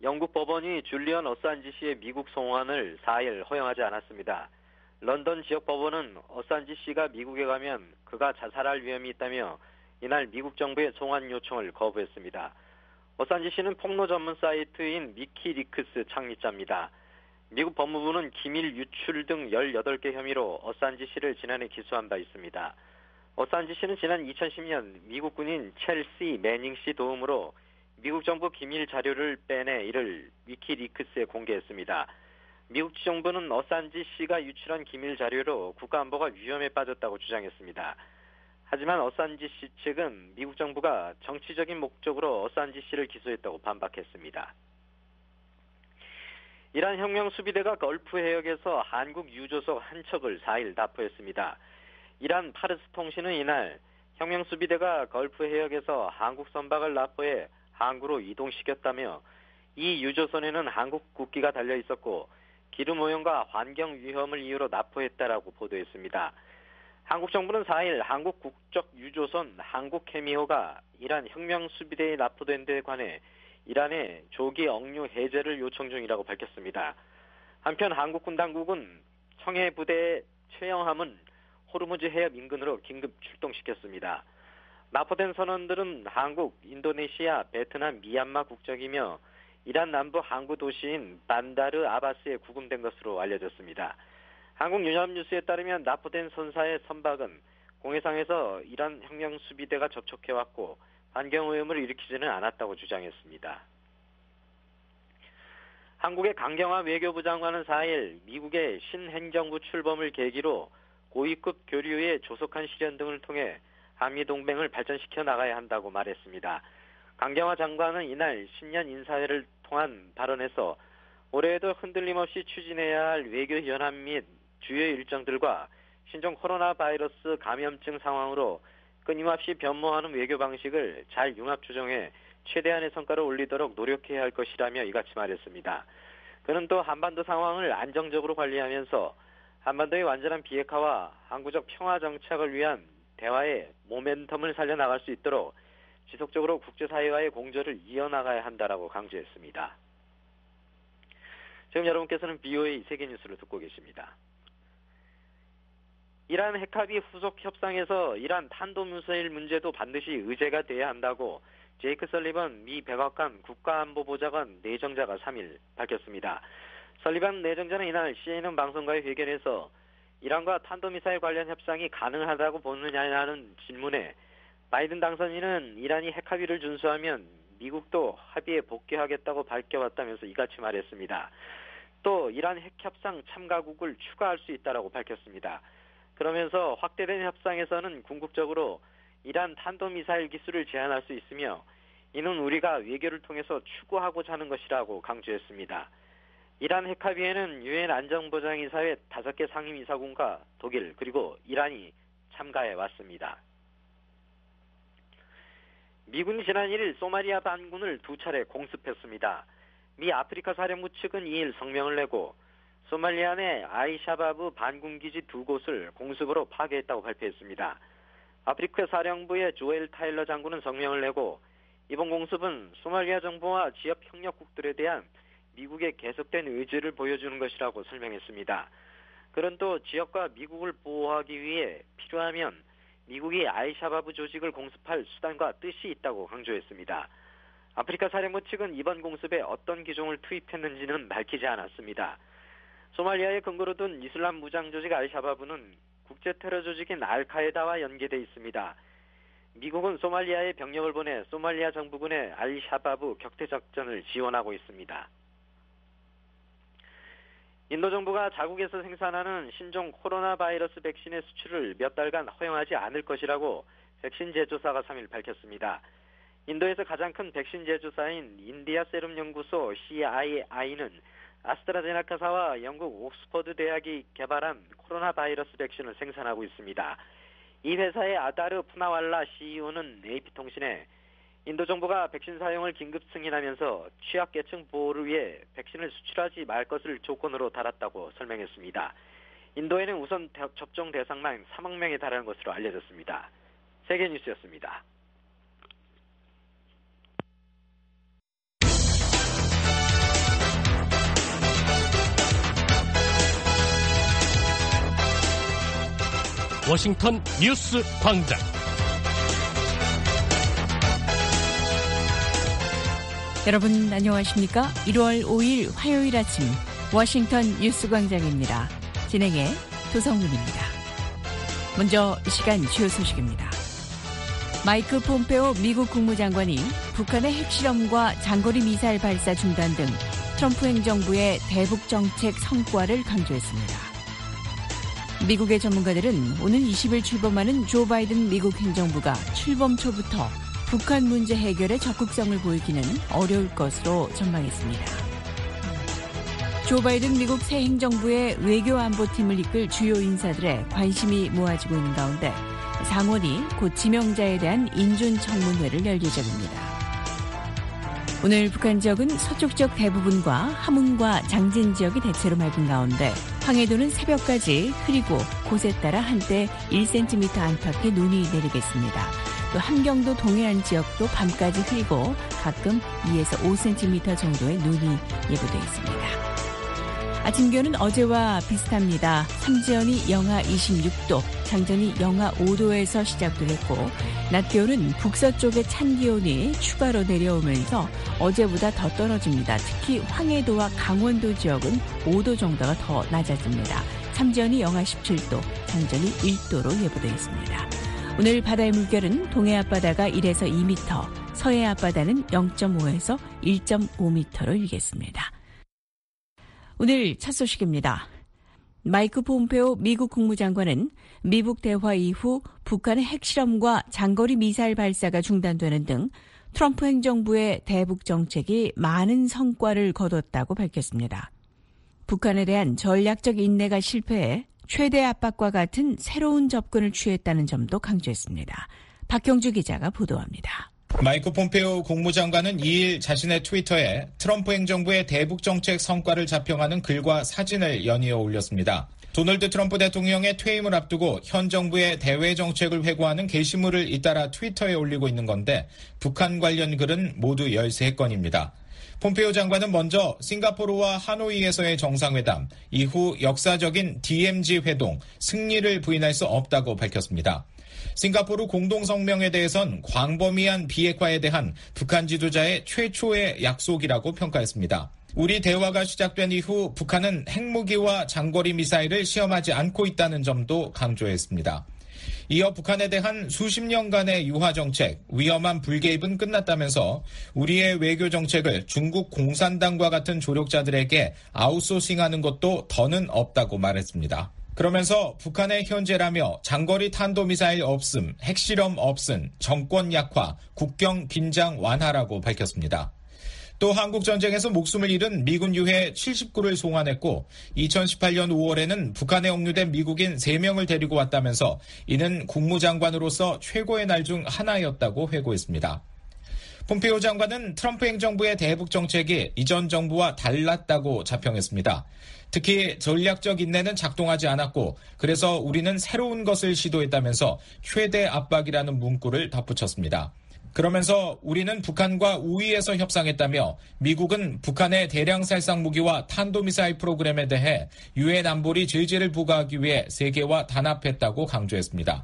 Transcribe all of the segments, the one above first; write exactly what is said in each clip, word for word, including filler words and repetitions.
영국 법원이 줄리언 어산지 씨의 미국 송환을 사 일 허용하지 않았습니다. 런던 지역 법원은 어산지 씨가 미국에 가면 그가 자살할 위험이 있다며 이날 미국 정부의 송환 요청을 거부했습니다. 어산지 씨는 폭로 전문 사이트인 위키리크스 창립자입니다. 미국 법무부는 기밀 유출 등 열여덟 개 혐의로 어산지 씨를 지난해 기소한 바 있습니다. 어산지 씨는 지난 이천십 년 미국 군인 첼시 매닝 씨 도움으로 미국 정부 기밀 자료를 빼내 이를 위키리크스에 공개했습니다. 미국 정부는 어산지 씨가 유출한 기밀 자료로 국가안보가 위험에 빠졌다고 주장했습니다. 하지만 어산지 씨 측은 미국 정부가 정치적인 목적으로 어산지 씨를 기소했다고 반박했습니다. 이란 혁명수비대가 걸프 해역에서 한국 유조석 한 척을 사 일 납포했습니다. 이란 파르스 통신은 이날 혁명수비대가 걸프 해역에서 한국 선박을 납포해 항구로 이동시켰다며 이 유조선에는 한국 국기가 달려 있었고 기름 오염과 환경 위험을 이유로 납포했다라고 보도했습니다. 한국 정부는 사 일 한국 국적 유조선 한국해미호가 이란 혁명수비대에 납포된 데 관해 이란에 조기 억류 해제를 요청 중이라고 밝혔습니다. 한편 한국군 당국은 청해 부대의 최영함은 호르무즈 해협 인근으로 긴급 출동시켰습니다. 납포된 선원들은 한국, 인도네시아, 베트남, 미얀마 국적이며 이란 남부 항구 도시인 반다르 아바스에 구금된 것으로 알려졌습니다. 한국 연합뉴스에 따르면 납포된 선사의 선박은 공해상에서 이란 혁명수비대가 접촉해왔고 환경오염을 일으키지는 않았다고 주장했습니다. 한국의 강경화 외교부 장관은 사 일 미국의 신행정부 출범을 계기로 고위급 교류의 조속한 실현 등을 통해 한미동맹을 발전시켜 나가야 한다고 말했습니다. 강경화 장관은 이날 신년 인사회를 통한 발언에서 올해에도 흔들림 없이 추진해야 할 외교 현안 및 주요 일정들과 신종 코로나 바이러스 감염증 상황으로 끊임없이 변모하는 외교 방식을 잘 융합 조정해 최대한의 성과를 올리도록 노력해야 할 것이라며 이같이 말했습니다. 그는 또 한반도 상황을 안정적으로 관리하면서 한반도의 완전한 비핵화와 항구적 평화 정착을 위한 대화의 모멘텀을 살려나갈 수 있도록 지속적으로 국제사회와의 공조를 이어나가야 한다라고 강조했습니다. 지금 여러분께서는 비오에이 세계뉴스를 듣고 계십니다. 이란 핵합의 후속 협상에서 이란 탄도미사일 문제도 반드시 의제가 돼야 한다고 제이크 설리번 미 백악관 국가안보보좌관 내정자가 삼 일 밝혔습니다. 설리번 내정자는 이날 씨엔엔 방송과의 회견에서 이란과 탄도미사일 관련 협상이 가능하다고 보느냐는 질문에 바이든 당선인은 이란이 핵합의를 준수하면 미국도 합의에 복귀하겠다고 밝혀왔다면서 이같이 말했습니다. 또 이란 핵협상 참가국을 추가할 수 있다고 밝혔습니다. 그러면서 확대된 협상에서는 궁극적으로 이란 탄도미사일 기술을 제한할 수 있으며 이는 우리가 외교를 통해서 추구하고자 하는 것이라고 강조했습니다. 이란 핵합의에는 유엔 안전보장이사회 다섯 개 상임이사국과 독일 그리고 이란이 참가해 왔습니다. 미군이 지난 일 일 소말리아 반군을 두 차례 공습했습니다. 미 아프리카 사령부 측은 이 일 성명을 내고 소말리아 내 아이샤바브 반군기지 두 곳을 공습으로 파괴했다고 발표했습니다. 아프리카 사령부의 조엘 타일러 장군은 성명을 내고 이번 공습은 소말리아 정부와 지역 협력국들에 대한 미국의 계속된 의지를 보여주는 것이라고 설명했습니다. 그는 또 지역과 미국을 보호하기 위해 필요하면 미국이 아이샤바브 조직을 공습할 수단과 뜻이 있다고 강조했습니다. 아프리카 사령부 측은 이번 공습에 어떤 기종을 투입했는지는 밝히지 않았습니다. 소말리아에 근거로 둔 이슬람 무장 조직 알샤바브는 국제 테러 조직인 알카에다와 연계돼 있습니다. 미국은 소말리아에 병력을 보내 소말리아 정부군의 알샤바브 격퇴 작전을 지원하고 있습니다. 인도 정부가 자국에서 생산하는 신종 코로나 바이러스 백신의 수출을 몇 달간 허용하지 않을 것이라고 백신 제조사가 삼 일 밝혔습니다. 인도에서 가장 큰 백신 제조사인 인디아 세럼 연구소 씨아이아이는 아스트라제네카사와 영국 옥스퍼드 대학이 개발한 코로나 바이러스 백신을 생산하고 있습니다. 이 회사의 아다르 푸나왈라 씨이오는 에이피통신에 인도 정부가 백신 사용을 긴급 승인하면서 취약계층 보호를 위해 백신을 수출하지 말 것을 조건으로 달았다고 설명했습니다. 인도에는 우선 접종 대상만 삼억 명에 달하는 것으로 알려졌습니다. 세계뉴스였습니다. 워싱턴 뉴스 광장. 여러분 안녕하십니까? 일월 오일 화요일 아침 워싱턴 뉴스 광장입니다. 진행의 도성문입니다. 먼저 이 시간 주요 소식입니다. 마이크 폼페오 미국 국무장관이 북한의 핵실험과 장거리 미사일 발사 중단 등 트럼프 행정부의 대북 정책 성과를 강조했습니다. 미국의 전문가들은 오는 이십일 출범하는 조 바이든 미국 행정부가 출범 초부터 북한 문제 해결에 적극성을 보이기는 어려울 것으로 전망했습니다. 조 바이든 미국 새 행정부의 외교안보팀을 이끌 주요 인사들의 관심이 모아지고 있는 가운데 상원이 곧 지명자에 대한 인준청문회를 열 예정입니다. 오늘 북한 지역은 서쪽 지역 대부분과 함흥과 장진 지역이 대체로 맑은 가운데 황해도는 새벽까지 흐리고 곳에 따라 한때 일 센티미터 안팎의 눈이 내리겠습니다. 또 함경도 동해안 지역도 밤까지 흐리고 가끔 이에서 오 센티미터 정도의 눈이 예보되어 있습니다. 아침 기온은 어제와 비슷합니다. 삼지연이 영하 이십육 도, 장전이 영하 오 도에서 시작도 했고 낮 기온은 북서쪽의 찬 기온이 추가로 내려오면서 어제보다 더 떨어집니다. 특히 황해도와 강원도 지역은 오 도 정도가 더 낮아집니다. 삼지연이 영하 십칠 도, 장전이 일 도로 예보되어 있습니다. 오늘 바다의 물결은 동해 앞바다가 일에서 이 미터, 서해 앞바다는 영 점 오에서 일 점 오 미터로 일겠습니다. 오늘 첫 소식입니다. 마이크 폼페오 미국 국무장관은 미국 대화 이후 북한의 핵실험과 장거리 미사일 발사가 중단되는 등 트럼프 행정부의 대북 정책이 많은 성과를 거뒀다고 밝혔습니다. 북한에 대한 전략적 인내가 실패해 최대 압박과 같은 새로운 접근을 취했다는 점도 강조했습니다. 박형주 기자가 보도합니다. 마이크 폼페오 국무장관은 이일 자신의 트위터에 트럼프 행정부의 대북 정책 성과를 자평하는 글과 사진을 연이어 올렸습니다. 도널드 트럼프 대통령의 퇴임을 앞두고 현 정부의 대외 정책을 회고하는 게시물을 잇따라 트위터에 올리고 있는 건데 북한 관련 글은 모두 열세 건입니다. 폼페오 장관은 먼저 싱가포르와 하노이에서의 정상회담, 이후 역사적인 디엠지 회동, 승리를 부인할 수 없다고 밝혔습니다. 싱가포르 공동성명에 대해선 광범위한 비핵화에 대한 북한 지도자의 최초의 약속이라고 평가했습니다. 우리 대화가 시작된 이후 북한은 핵무기와 장거리 미사일을 시험하지 않고 있다는 점도 강조했습니다. 이어 북한에 대한 수십 년간의 유화 정책, 위험한 불개입은 끝났다면서 우리의 외교 정책을 중국 공산당과 같은 조력자들에게 아웃소싱하는 것도 더는 없다고 말했습니다. 그러면서 북한의 현재라며 장거리 탄도미사일 없음, 핵실험 없음, 정권 약화, 국경 긴장 완화라고 밝혔습니다. 또 한국전쟁에서 목숨을 잃은 미군 유해 칠십구를 송환했고 이천십팔년 오월에는 북한에 억류된 미국인 세 명을 데리고 왔다면서 이는 국무장관으로서 최고의 날 중 하나였다고 회고했습니다. 폼페오 장관은 트럼프 행정부의 대북 정책이 이전 정부와 달랐다고 자평했습니다. 특히 전략적 인내는 작동하지 않았고 그래서 우리는 새로운 것을 시도했다면서 최대 압박이라는 문구를 덧붙였습니다. 그러면서 우리는 북한과 우위에서 협상했다며 미국은 북한의 대량 살상 무기와 탄도미사일 프로그램에 대해 유엔 안보리 제재를 부과하기 위해 세계와 단합했다고 강조했습니다.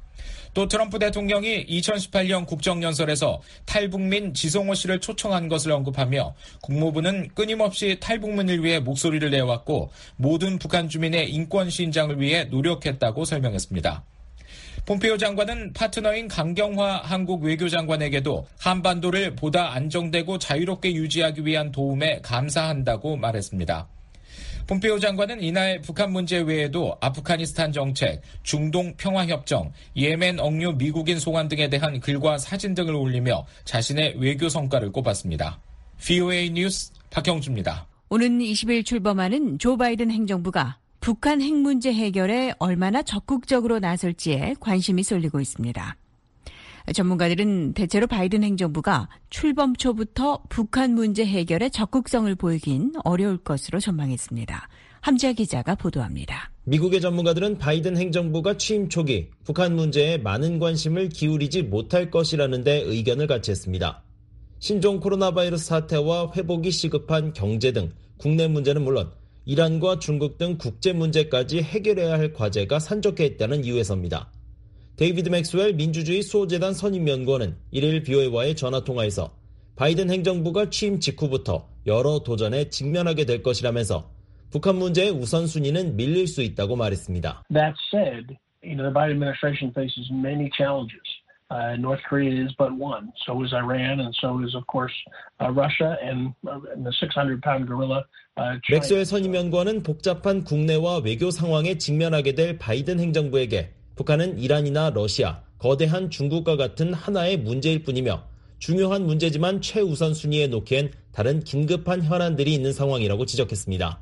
또 트럼프 대통령이 이천십팔년 국정연설에서 탈북민 지성호 씨를 초청한 것을 언급하며 국무부는 끊임없이 탈북민을 위해 목소리를 내왔고 모든 북한 주민의 인권 신장을 위해 노력했다고 설명했습니다. 폼페오 장관은 파트너인 강경화 한국 외교장관에게도 한반도를 보다 안정되고 자유롭게 유지하기 위한 도움에 감사한다고 말했습니다. 폼페오 장관은 이날 북한 문제 외에도 아프가니스탄 정책, 중동 평화협정, 예멘 억류 미국인 송환 등에 대한 글과 사진 등을 올리며 자신의 외교 성과를 꼽았습니다. 브이오에이 뉴스 박형주입니다. 오는 이십일 출범하는 조 바이든 행정부가 북한 핵 문제 해결에 얼마나 적극적으로 나설지에 관심이 쏠리고 있습니다. 전문가들은 대체로 바이든 행정부가 출범 초부터 북한 문제 해결에 적극성을 보이긴 어려울 것으로 전망했습니다. 함지아 기자가 보도합니다. 미국의 전문가들은 바이든 행정부가 취임 초기 북한 문제에 많은 관심을 기울이지 못할 것이라는 데 의견을 같이 했습니다. 신종 코로나 바이러스 사태와 회복이 시급한 경제 등 국내 문제는 물론 이란과 중국 등 국제 문제까지 해결해야 할 과제가 산적해 있다는 이유에서입니다. 데이비드 맥스웰 민주주의 수호재단 선임연구원은 일일 비오에이와의 전화통화에서 바이든 행정부가 취임 직후부터 여러 도전에 직면하게 될 것이라면서 북한 문제의 우선순위는 밀릴 수 있다고 말했습니다. That said, you know, the Biden administration faces many challenges. Uh, North Korea is but one. So is Iran, and so is, of course, uh, Russia, and, uh, and the six hundred pound gorilla, uh, China. 맥스웰 선임연구원은 복잡한 국내와 외교 상황에 직면하게 될 바이든 행정부에게 북한은 이란이나 러시아, 거대한 중국과 같은 하나의 문제일 뿐이며 중요한 문제지만 최우선 순위에 놓기엔 다른 긴급한 현안들이 있는 상황이라고 지적했습니다.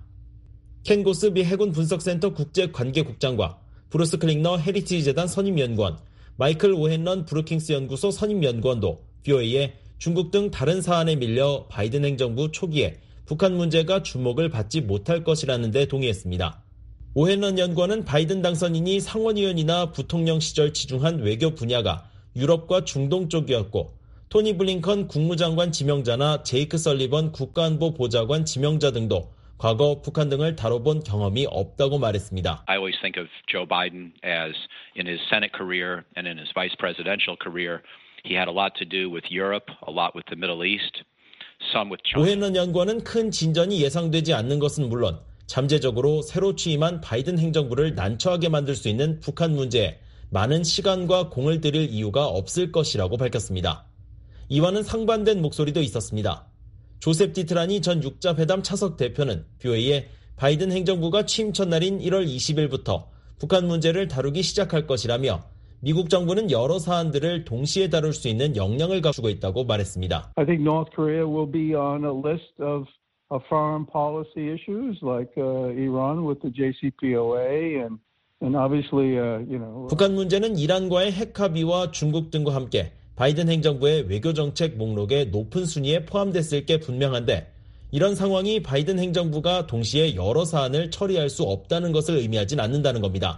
켄 고스 미 해군 분석센터 국제관계국장과 브루스 클링너 헤리티지 재단 선임연구원, 마이클 오헨런 브루킹스 연구소 선임연구원도 비오에이에 중국 등 다른 사안에 밀려 바이든 행정부 초기에 북한 문제가 주목을 받지 못할 것이라는 데 동의했습니다. 오헨런 연구원은 바이든 당선인이 상원의원이나 부통령 시절 치중한 외교 분야가 유럽과 중동 쪽이었고 토니 블링컨 국무장관 지명자나 제이크 설리번 국가안보 보좌관 지명자 등도 과거 북한 등을 다뤄본 경험이 없다고 말했습니다. I always think of Joe Biden as in his Senate career and in his vice presidential career, he had a lot to do with Europe, a lot with the Middle East, some with China. 오헨런 연구원은 큰 진전이 예상되지 않는 것은 물론 잠재적으로 새로 취임한 바이든 행정부를 난처하게 만들 수 있는 북한 문제에 많은 시간과 공을 들일 이유가 없을 것이라고 밝혔습니다. 이와는 상반된 목소리도 있었습니다. 조셉 디트라니 전 육자회담 차석 대표는 비오에이에 바이든 행정부가 취임 첫날인 일월 이십일부터 북한 문제를 다루기 시작할 것이라며 미국 정부는 여러 사안들을 동시에 다룰 수 있는 역량을 갖추고 있다고 말했습니다. I think North Korea will be on a list of of foreign policy issues like uh, Iran with the 제이씨피오에이 and and obviously uh, you know 북한 문제는 이란과의 핵 합의와 중국 등과 함께 바이든 행정부의 외교 정책 목록에 높은 순위에 포함됐을 게 분명한데 이런 상황이 바이든 행정부가 동시에 여러 사안을 처리할 수 없다는 것을 의미하진 않는다는 겁니다.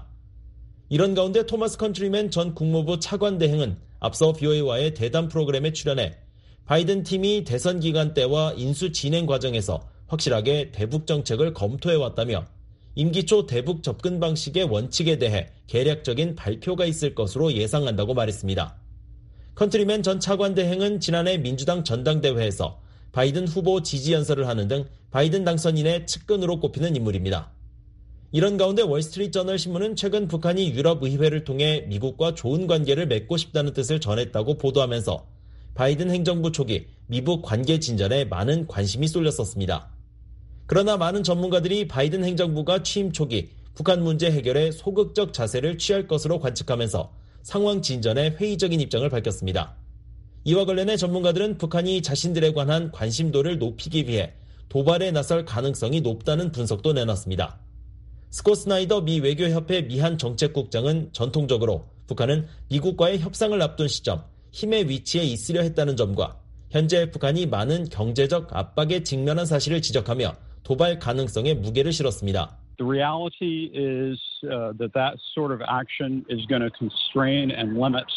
이런 가운데 토마스 컨트리맨 전 국무부 차관 대행은 앞서 비오에이와의 대담 프로그램에 출연해 바이든 팀이 대선 기간 때와 인수 진행 과정에서 확실하게 대북 정책을 검토해왔다며 임기 초 대북 접근 방식의 원칙에 대해 개략적인 발표가 있을 것으로 예상한다고 말했습니다. 컨트리맨 전 차관 대행은 지난해 민주당 전당대회에서 바이든 후보 지지 연설을 하는 등 바이든 당선인의 측근으로 꼽히는 인물입니다. 이런 가운데 월스트리트저널 신문은 최근 북한이 유럽의회를 통해 미국과 좋은 관계를 맺고 싶다는 뜻을 전했다고 보도하면서 바이든 행정부 초기 미북 관계 진전에 많은 관심이 쏠렸었습니다. 그러나 많은 전문가들이 바이든 행정부가 취임 초기 북한 문제 해결에 소극적 자세를 취할 것으로 관측하면서 상황 진전에 회의적인 입장을 밝혔습니다. 이와 관련해 전문가들은 북한이 자신들에 관한 관심도를 높이기 위해 도발에 나설 가능성이 높다는 분석도 내놨습니다. 스콧 스나이더 미 외교협회 미한 정책국장은 전통적으로 북한은 미국과의 협상을 앞둔 시점 힘의 위치에 있으려 했다는 점과 현재 북한이 많은 경제적 압박에 직면한 사실을 지적하며 도발 가능성에 무게를 실었습니다. The reality is uh, that that sort of action is going to constrain and limit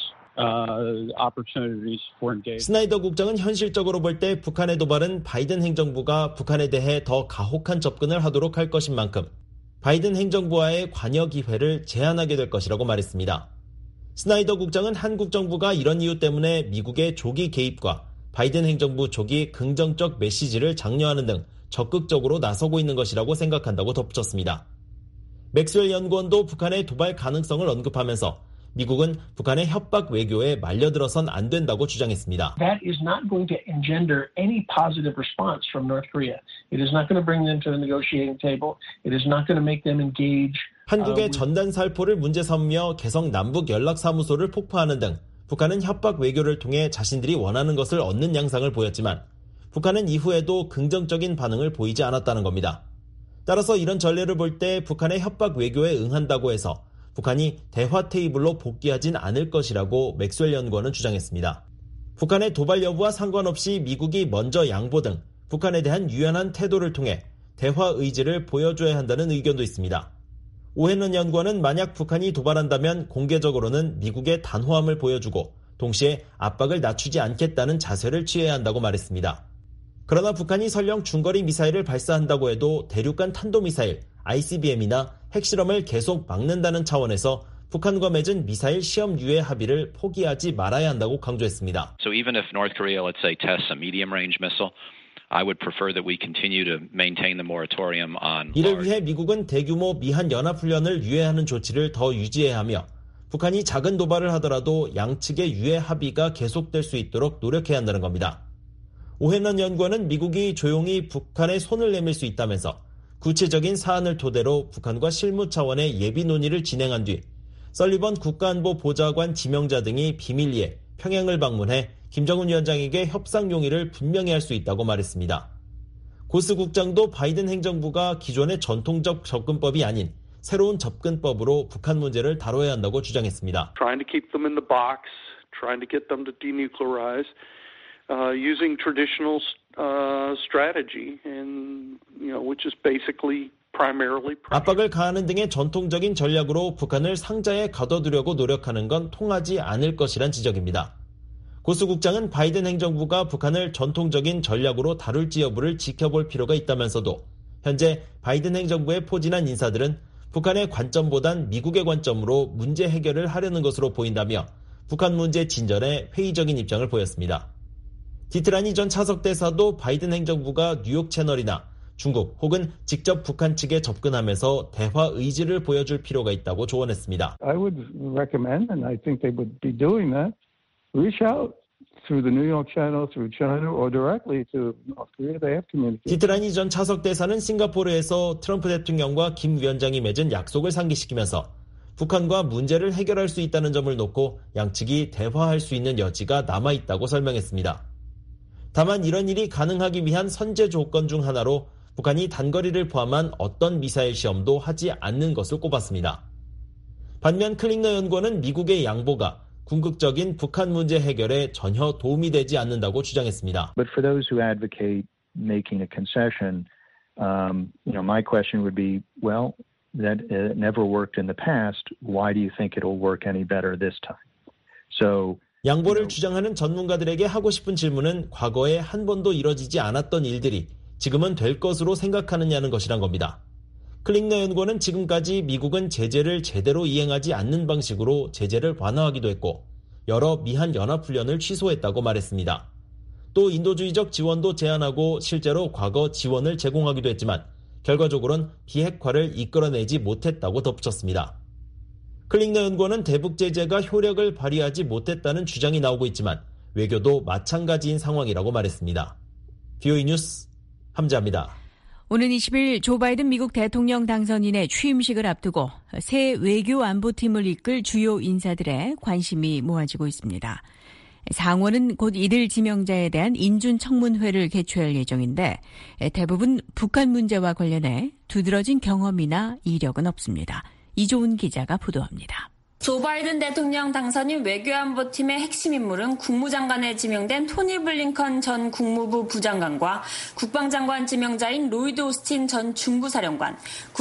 uh, opportunities for engagement. 스나이더 국장은 현실적으로 볼 때 북한의 도발은 바이든 행정부가 북한에 대해 더 가혹한 접근을 하도록 할 것인 만큼 바이든 행정부와의 관여 기회를 제한하게 될 것이라고 말했습니다. 스나이더 국장은 한국 정부가 이런 이유 때문에 미국의 조기 개입과 바이든 행정부 조기 긍정적 메시지를 장려하는 등 적극적으로 나서고 있는 것이라고 생각한다고 덧붙였습니다. 맥스웰 연구원도 북한의 도발 가능성을 언급하면서 미국은 북한의 협박 외교에 말려들어선 안 된다고 주장했습니다. That is not going to engender any positive response from North Korea. It is not going to bring them to the negotiating table. It is not going to make them engage. 한국의 전단 살포를 문제 삼으며 개성 남북 연락사무소를 폭파하는 등 북한은 협박 외교를 통해 자신들이 원하는 것을 얻는 양상을 보였지만 북한은 이후에도 긍정적인 반응을 보이지 않았다는 겁니다. 따라서 이런 전례를 볼 때 북한의 협박 외교에 응한다고 해서 북한이 대화 테이블로 복귀하진 않을 것이라고 맥스웰 연구원은 주장했습니다. 북한의 도발 여부와 상관없이 미국이 먼저 양보 등 북한에 대한 유연한 태도를 통해 대화 의지를 보여줘야 한다는 의견도 있습니다. 오헨런 연구원은 만약 북한이 도발한다면 공개적으로는 미국의 단호함을 보여주고 동시에 압박을 낮추지 않겠다는 자세를 취해야 한다고 말했습니다. 그러나 북한이 설령 중거리 미사일을 발사한다고 해도 대륙간 탄도미사일 아이씨비엠이나 핵실험을 계속 막는다는 차원에서 북한과 맺은 미사일 시험 유예 합의를 포기하지 말아야 한다고 강조했습니다. So even if North Korea, let's say, tests a medium-range missile, I would prefer that we continue to maintain the moratorium on. 이를 위해 미국은 대규모 미한 연합훈련을 유예하는 조치를 더 유지해야 하며 북한이 작은 도발을 하더라도 양측의 유예 합의가 계속될 수 있도록 노력해야 한다는 겁니다. 오해넌 연구원은 미국이 조용히 북한에 손을 내밀 수 있다면서 구체적인 사안을 토대로 북한과 실무 차원의 예비 논의를 진행한 뒤 설리번 국가안보 보좌관 지명자 등이 비밀리에 평양을 방문해 김정은 위원장에게 협상 용의를 분명히 할 수 있다고 말했습니다. 고스 국장도 바이든 행정부가 기존의 전통적 접근법이 아닌 새로운 접근법으로 북한 문제를 다뤄야 한다고 주장했습니다. Trying to keep them in the box, trying to get them to denuclearize, uh, using traditional uh, strategy, and you know, which is basically primarily. 압박을 가하는 등의 전통적인 전략으로 북한을 상자에 가둬두려고 노력하는 건 통하지 않을 것이란 지적입니다. 고스 국장은 바이든 행정부가 북한을 전통적인 전략으로 다룰지 여부를 지켜볼 필요가 있다면서도 현재 바이든 행정부에 포진한 인사들은 북한의 관점보단 미국의 관점으로 문제 해결을 하려는 것으로 보인다며 북한 문제 진전에 회의적인 입장을 보였습니다. 디트라니 전 차석 대사도 바이든 행정부가 뉴욕 채널이나 중국 혹은 직접 북한 측에 접근하면서 대화 의지를 보여줄 필요가 있다고 조언했습니다. I would recommend, and I think they would be doing that, reach out through the New York channel, through China, or directly to North Korea. They have communication. 디트라니 전 차석 대사는 싱가포르에서 트럼프 대통령과 김 위원장이 맺은 약속을 상기시키면서 북한과 문제를 해결할 수 있다는 점을 놓고 양측이 대화할 수 있는 여지가 남아있다고 설명했습니다. 다만 이런 일이 가능하기 위한 선제 조건 중 하나로 북한이 단거리를 포함한 어떤 미사일 시험도 하지 않는 것을 꼽았습니다. 반면 클링너 연구원은 미국의 양보가 궁극적인 북한 문제 해결에 전혀 도움이 되지 않는다고 주장했습니다. But for those who advocate making a concession, um, you know, my question would be, well, that uh, never worked in the past. Why do you think it'll work any better this time? So 양보를 주장하는 전문가들에게 하고 싶은 질문은 과거에 한 번도 이뤄지지 않았던 일들이 지금은 될 것으로 생각하느냐는 것이란 겁니다. 클링너 연구원은 지금까지 미국은 제재를 제대로 이행하지 않는 방식으로 제재를 완화하기도 했고 여러 미한 연합훈련을 취소했다고 말했습니다. 또 인도주의적 지원도 제한하고 실제로 과거 지원을 제공하기도 했지만 결과적으로는 비핵화를 이끌어내지 못했다고 덧붙였습니다. 클링너 연구원은 대북 제재가 효력을 발휘하지 못했다는 주장이 나오고 있지만 외교도 마찬가지인 상황이라고 말했습니다. 비오이 뉴스 함재합니다. 오는 이십 일 조 바이든 미국 대통령 당선인의 취임식을 앞두고 새 외교 안보팀을 이끌 주요 인사들의 관심이 모아지고 있습니다. 상원은 곧 이들 지명자에 대한 인준 청문회를 개최할 예정인데 대부분 북한 문제와 관련해 두드러진 경험이나 이력은 없습니다. 이조은 기자가 보도합니다. 조 바이든 대통령 당선인 외교안보팀의 핵심 인물은 국무장관에 지명된 토니 블링컨 전 국무부 부장관과 국방장관 지명자인 로이드 오스틴 전 중부사령관,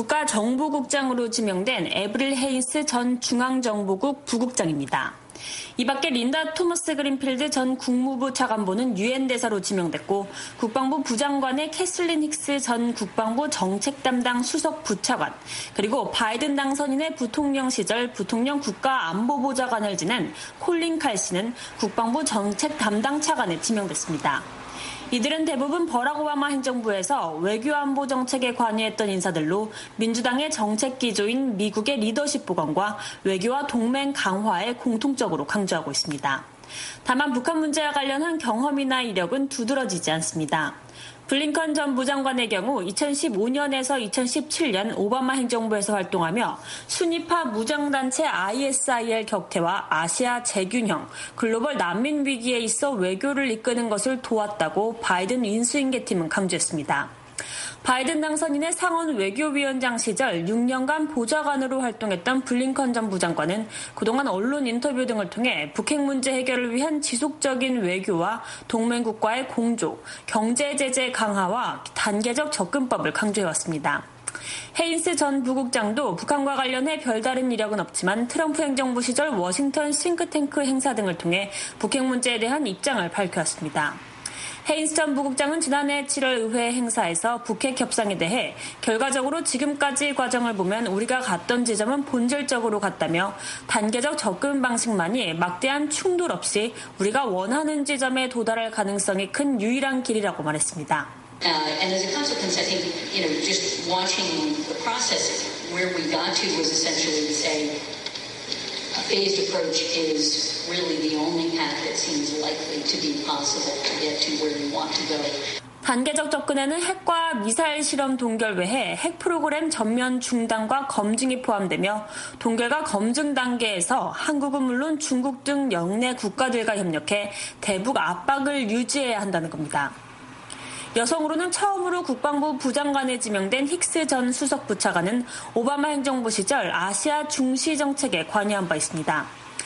국가정보국장으로 지명된 에브릴 헤인스 전 중앙정보국 부국장입니다. 이 밖에 린다 토머스 그린필드 전 국무부 차관보는 유엔 대사로 지명됐고 국방부 부장관의 캐슬린 힉스 전 국방부 정책 담당 수석 부차관, 그리고 바이든 당선인의 부통령 시절 부통령 국가안보보좌관을 지낸 콜린 칼시는 국방부 정책 담당 차관에 지명됐습니다. 이들은 대부분 버락 오바마 행정부에서 외교안보 정책에 관여했던 인사들로 민주당의 정책 기조인 미국의 리더십 보강과 외교와 동맹 강화에 공통적으로 강조하고 있습니다. 다만 북한 문제와 관련한 경험이나 이력은 두드러지지 않습니다. 블링컨 전 부장관의 경우 이천십오 년에서 이천십칠 년 오바마 행정부에서 활동하며 순위파 무장단체 아이에스아이엘 격퇴와 아시아 재균형, 글로벌 난민 위기에 있어 외교를 이끄는 것을 도왔다고 바이든 인수인계팀은 강조했습니다. 바이든 당선인의 상원 외교위원장 시절 육 년간 보좌관으로 활동했던 블링컨 전 부장관은 그동안 언론 인터뷰 등을 통해 북핵 문제 해결을 위한 지속적인 외교와 동맹국과의 공조, 경제 제재 강화와 단계적 접근법을 강조해왔습니다. 헤인스 전 부국장도 북한과 관련해 별다른 이력은 없지만 트럼프 행정부 시절 워싱턴 싱크탱크 행사 등을 통해 북핵 문제에 대한 입장을 밝혀왔습니다. 헤인스 전 부국장은 지난해 칠월 의회 행사에서 북핵 협상에 대해 결과적으로 지금까지 과정을 보면 우리가 갔던 지점은 본질적으로 같다며 단계적 접근 방식만이 막대한 충돌 없이 우리가 원하는 지점에 도달할 가능성이 큰 유일한 길이라고 말했습니다. Uh, and as a consequence, I think, you know, just watching the process, where we got to was essentially to say a phased approach is really the only path that seems likely to be possible to get to where we want to go. 단계적 접근에는 핵과 미사일 실험 동결 외에 핵 프로그램 전면 중단과 검증이 포함되며 동결과 검증 단계에서 한국은 물론 중국 등 영내 국가들과 협력해 대북 압박을 유지해야 한다는 겁니다. 여성으로는 처음으로 국방부 부장관에 지명된 힉스 전 수석 부차관은 오바마 행정부 시절 아시아 중시 정책에 관여한 바 있습니다.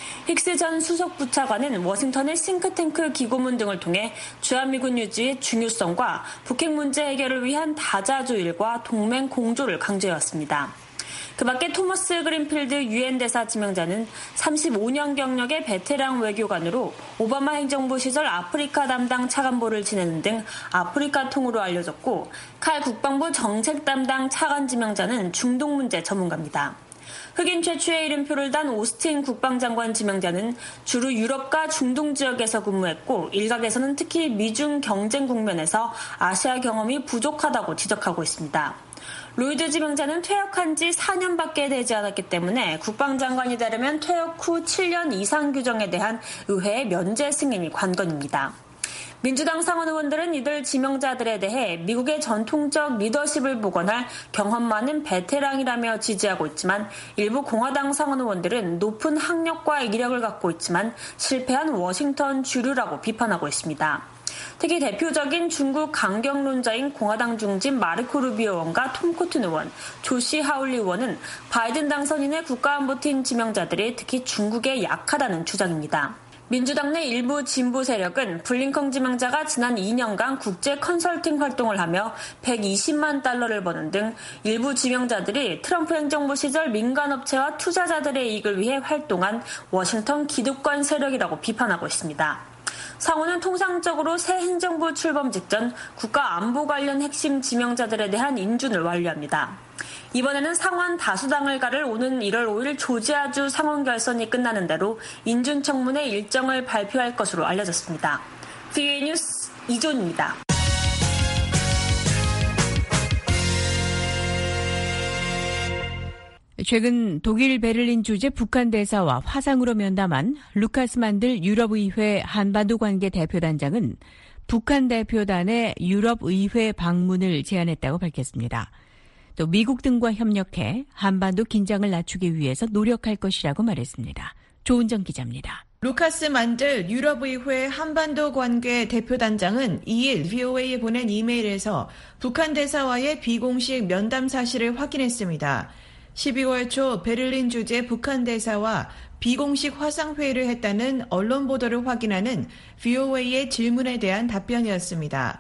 힉스 전 수석 부차관은 워싱턴의 싱크탱크 기고문 등을 통해 주한미군 유지의 중요성과 북핵 문제 해결을 위한 다자주일과 동맹 공조를 강조해왔습니다. 그 밖에 토머스 그린필드 유엔 대사 지명자는 삼십오 년 경력의 베테랑 외교관으로 오바마 행정부 시절 아프리카 담당 차관보를 지내는 등 아프리카 통으로 알려졌고, 칼 국방부 정책 담당 차관 지명자는 중동 문제 전문가입니다. 흑인 최초의 이름표를 단 오스틴 국방장관 지명자는 주로 유럽과 중동 지역에서 근무했고, 일각에서는 특히 미중 경쟁 국면에서 아시아 경험이 부족하다고 지적하고 있습니다. 로이드 지명자는 퇴역한 지 사 년밖에 되지 않았기 때문에 국방장관이 되려면 퇴역 후 칠 년 이상 규정에 대한 의회의 면제 승인이 관건입니다. 민주당 상원 의원들은 이들 지명자들에 대해 미국의 전통적 리더십을 복원할 경험 많은 베테랑이라며 지지하고 있지만, 일부 공화당 상원 의원들은 높은 학력과 이력을 갖고 있지만 실패한 워싱턴 주류라고 비판하고 있습니다. 특히 대표적인 중국 강경론자인 공화당 중진 마르코 루비오 의원과 톰 코튼 의원, 조시 하울리 의원은 바이든 당선인의 국가안보팀 지명자들이 특히 중국에 약하다는 주장입니다. 민주당 내 일부 진보 세력은 블링컨 지명자가 지난 이 년간 국제 컨설팅 활동을 하며 백이십만 달러를 버는 등 일부 지명자들이 트럼프 행정부 시절 민간업체와 투자자들의 이익을 위해 활동한 워싱턴 기득권 세력이라고 비판하고 있습니다. 상원은 통상적으로 새 행정부 출범 직전 국가 안보 관련 핵심 지명자들에 대한 인준을 완료합니다. 이번에는 상원 다수당을 가를 오는 일월 오일 조지아주 상원 결선이 끝나는 대로 인준 청문회 일정을 발표할 것으로 알려졌습니다. 브이오에이 뉴스 이존입니다. 최근 독일 베를린 주재 북한 대사와 화상으로 면담한 루카스 만들 유럽의회 한반도 관계 대표단장은 북한 대표단의 유럽의회 방문을 제안했다고 밝혔습니다. 또 미국 등과 협력해 한반도 긴장을 낮추기 위해서 노력할 것이라고 말했습니다. 조은정 기자입니다. 루카스 만들 유럽의회 한반도 관계 대표단장은 이일 브이오에이에 보낸 이메일에서 북한 대사와의 비공식 면담 사실을 확인했습니다. 십이월 초 베를린 주재 북한 대사와 비공식 화상회의를 했다는 언론 보도를 확인하는 브이오에이의 질문에 대한 답변이었습니다.